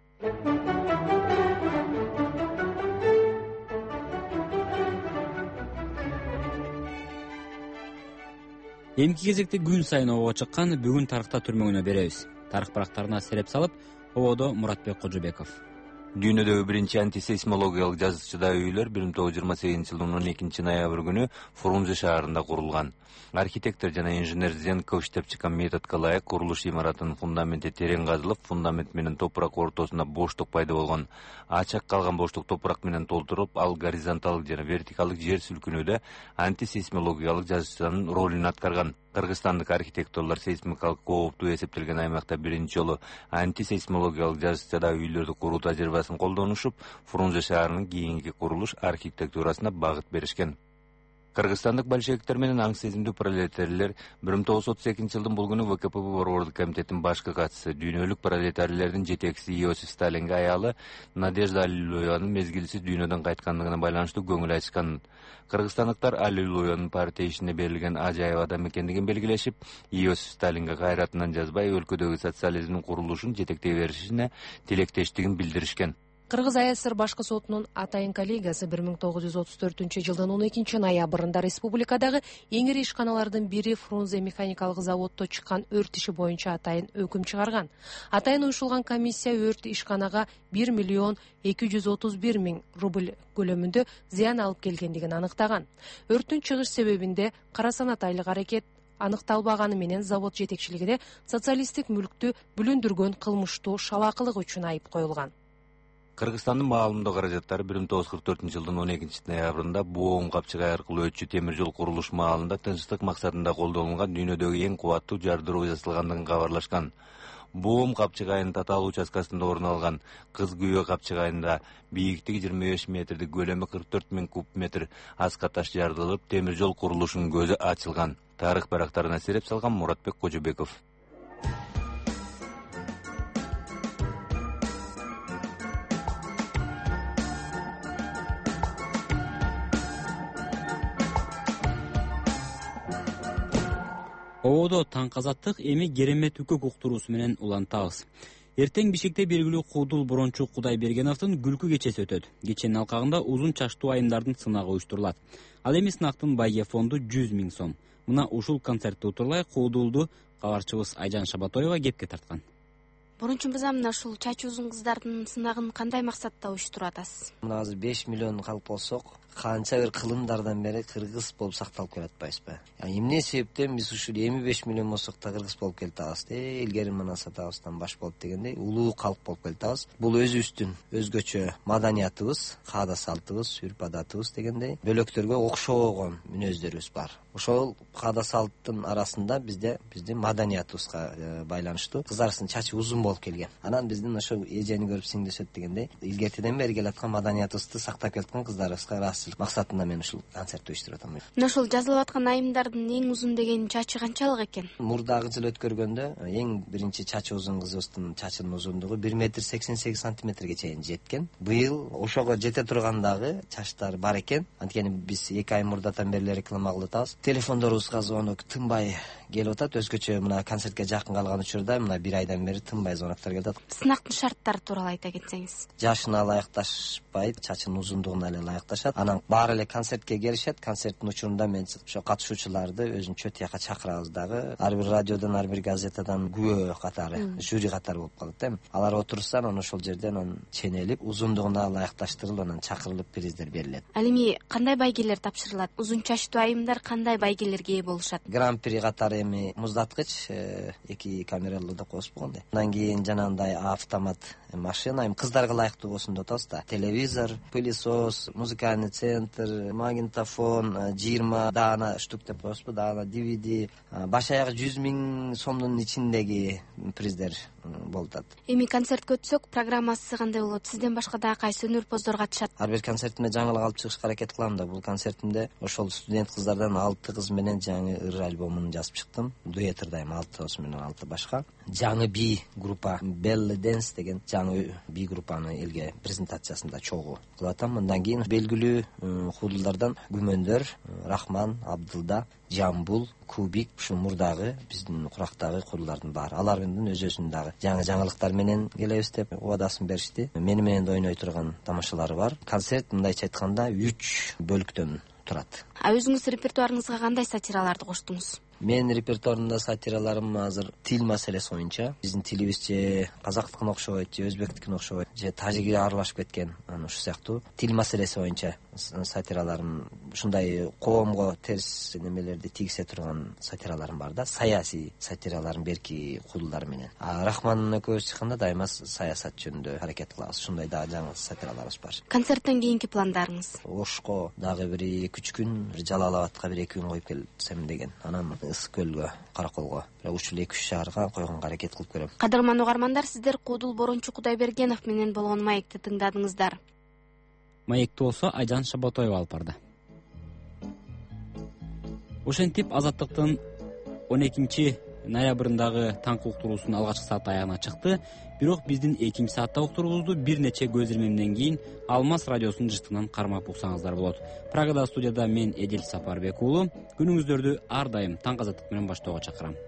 Эмки кезекте күн сайын обого чыккан бүгүн тарыхта түрмөгүнө беребиз. Тарых барактарына сереп салып, ободо Муратбек Кожобеков. Дүйнөдөгү биринчи антисейсмологиялык жазычыда үйлөр 1928 жылдын 12 ноябрь күнү Фрунзе шаарында курулган. Архитектор жана инженер Зенков иштеп чыккан методко ылайык курулуш имаратынын фундаменти терең казылып, фундамент менен топурак ортосунда боштук пайда болгон. Ачык калган боштук топурак менен толтуруп, ал горизонталдык жана вертикалдык жер сүлкүнүүдө антисейсмологиялык жазычынын ролун аткарган. Кыргызстандык архитекторлор сейсмикалык кооптуу эсептелген аймакта биринчи жолу антисейсмологиялык жазыкчада үйлөрдү куруу тажрыйбасын колдонушуп, Фрунзе шаарынын кийинки курулуш архитектурасына багыт беришкен. Кыргызстандык большевиктер менен аң сезимдүү пролетарийлер 1932-жылдын бул күнү ВКПБ Борбордук комитетинин башкы катчысы, дүйнөлүк пролетарийлердин жетекчиси Иосиф Сталинге аялы Надежда Аллилуеванын мезгилсиз дүйнөдөн кайткандыгына байланыштуу көңүл айтышкан. Кыргызстандыктар Аллилуеванын партия ишине берилген ажайып адам экендигин белгилешип, Иосиф Сталинге кайратынан жазбай өлкөдөгү социализмдин курулушун жетектей беришине тилектештигин билдиришкен. Кыргыз АСР башкы сотунун атайын коллегиясы 1934-жылдын 12-ноябрында республикадагы эң ири ишканалардын бири Фрунзе механикалык заводдо чыккан өрт иши боюнча атайын өкүм чыгарган. Атайын уюшулган комиссия өрт ишканага 1,231,000 рубль көлөмүндө зыян алып келгендигин аныктаган. Өрттүн чыгыш себебинде кара санатайлык аракет аныкталбаганы менен завод жетекчилигине социалисттик мүлктү бүлүндүргөн кылмыштуу шалаакылык үчүн айып коюлган. Кыргызстандын маалымдоо каражаттары 1944-жылдын 12-ноябрында Буом капчыгай аркылуу өтчү темир жол курулуш маалында тынчтык максатында колдонулган дүйнөдөгү эң кубаттуу жардыруу жасалгандыгын кабарлашкан. Буом капчыгайынын татаал участкасында орун алган Кыз Күйөө капчыгайында бийиктиги 25 метрдик, көлөмү 44,000 куб метр аска таш жарылып, темир жол курулушунун көзү ачылган. Тарых барактарына сереп салган Муратбек Кожобеков. Ободо таң казаттык эми керемет үкөк уктуруусу менен улантабыз. Эртең Бишкекте белгилүү Куудул Борончу Кудайбергеновдун күлкү кечеси өтөт. Кеченин алкагында узун чачтуу айымдардын сынагы уюштурулат. Ал эми сынактын байге фонду 100 000 сом. Мына ушул концертти утурлай Куудулду кабарчыбыз Айжан Шабатоева кепке тарткан. Борончу мырза, мына ушул чачы узун кыздардын сынагын кандай максатта уюштуруп атасыз? Мына азыр 5 миллион калып болсок, канча бир кылымдардан бери кыргыз болуп сакталып келип атпайбызбы? Эмне себептен биз ушул эми 5 миллион болсок да кыргыз болуп келип атабыз? Илгери мына сатабыздан баш болуп дегендей улуу калк болуп келип атабыз. Бул өзүбүздүн өзгөчө маданиятыбыз, каада салтыбыз, үрп адатыбыз дегендей бөлөктөргө окшогон мүнөздөрүбүз бар. Ошол каада салттын арасында биздин маданиятыбызга байланыштуу кыздарыбыздын чачы узун болуп келген. Анан биздин ошо эжени көрүп сиңдешет дегендей илгертиден бери келаткан маданиятыбызды сактап келаткан кыздарыбызга ыраазычылык максатында мен ушул концертти уюштуруп атам. Мына ошол жазылып аткан айымдардын эң узун деген чачы канчалык экен? Мурдагы жыл өткөргөндө эң биринчи чачы узун кызыбыздын чачынын узундугу 1,88 сантиметрге чейин жеткен. Быйыл ошого жете тургандагы чачтар бар экен. Анткени биз 2 ай мурдатан бери реклама кылып атабыз. Телефондорубузга звонок тынбай келип атат. Өзгөчө мына концертке жакын калган учурда мына 1 айдан бери тынбай звоноктор келип атат. Сынактын шарттары тууралуу айта кетсеңиз. Жашына ылайыкташпайт, чачынын узундугуна эле ылайыкташат. Анан баары эле концертке келишет. Концерттин учурунда мен ошо катышуучуларды өзүнчө тияка чакырабыз дагы. Ар бир радиодон, ар бир газетадан күбө катары, жюри катары болуп калат да. Алар отурса, анан ошол жерден ченелип, узундугуна ылайыкташтырылып, анан чакырылып приздер берилет. Ал эми кандай байгелер тапшырылат? Узун чачтуу айымдар кандай байгелерге ээ болушат? Гран-при катары эми муздаткыч 2 камералуу да коюп койгондой. Андан кийин жанагындай автомат машина, эми кыздарга ылайыктуу болсун деп атабыз да. Телевизор, пылесос, музыкальный центр, магнитофон, 20 даана штук деп коебузбу, даана DVD, баш аягы 100 000 сомдун ичиндеги приздер болуп атат. Эми концертке өтсөк, программасы кандай болот? Сизден башка дагы кайсы өнөрпоздор катышат? Ар бир концертиме жаңылык алып чыгышка аракет кылам да. Бул концертимде ошол студент кыздардан 6 кыз менен жаңы ыр альбомун жазып чыктым. Дуэт ырдайм 6 менен 6 башка. Жаңы би группа Belly Dance деген жаңы би группаны элге презентациясында чогуу кылып атам. Андан кийин белгилүү худулдардан Күмөндөр, Рахман, Абдылда, Жамбул, Кубик, ушул мурдагы биздин курактагы кудулдардын баары. Алардын өзүнүн дагы жаңы жаңылыктар менен келебиз деп убадасын беришти. Мени менен да ойной турган тамашалары бар. Концерт мындайча айтканда 3 бөлүктөн турат. Өзүңүз репертуарыңызга кандай сатираларды коштуңуз? Менин репертуарымда сатираларым азыр тил маселеси боюнча. Биздин тилибиз же казактыкына окшобойт, же өзбектикине окшобойт, же тажикке аралашып кеткен, ушул сыяктуу тил маселеси боюнча сатираларым, ушундай коомго терс немелерди тийгизе турган сатираларым бар да, саясий сатираларым берки кудулдар менен. Рахман экөөбүз чыкканда дайыма саясат жөнүндө аракет кылабыз. Ушундай дагы жаңы сатираларыбыз бар. Концерттен кийинки пландарыңыз? Ошко дагы бир 2-3 күн, Жалал Абадка бир 2 күн коюп келсем деген. Анан ысык көлгө, Караколго. Ушул 2-3 шаарга койгонго аракет кылып көрөм. Кадырман угармандар, сиздер Куудул Борончу Кудайбергенов менен болгон маекти тыңдадыңыздар. Маекти болсо Айжан Шабатоева алып барды. Ошентип Азаттыктын 12-ноябрындагы таңкы уктуруусунун алгачкы сааты аягына чыкты. Бирок биздин 2 саатта уктуруубузду бир нече көз ирмемден кийин Алмаз радиосунун жыштыгынан кармап уксаңыздар болот. Прагада студияда мен Эдил Сапарбек уулу. Күнүңүздөрдү ар дайым таңкы азаттык менен баштоого чакырам.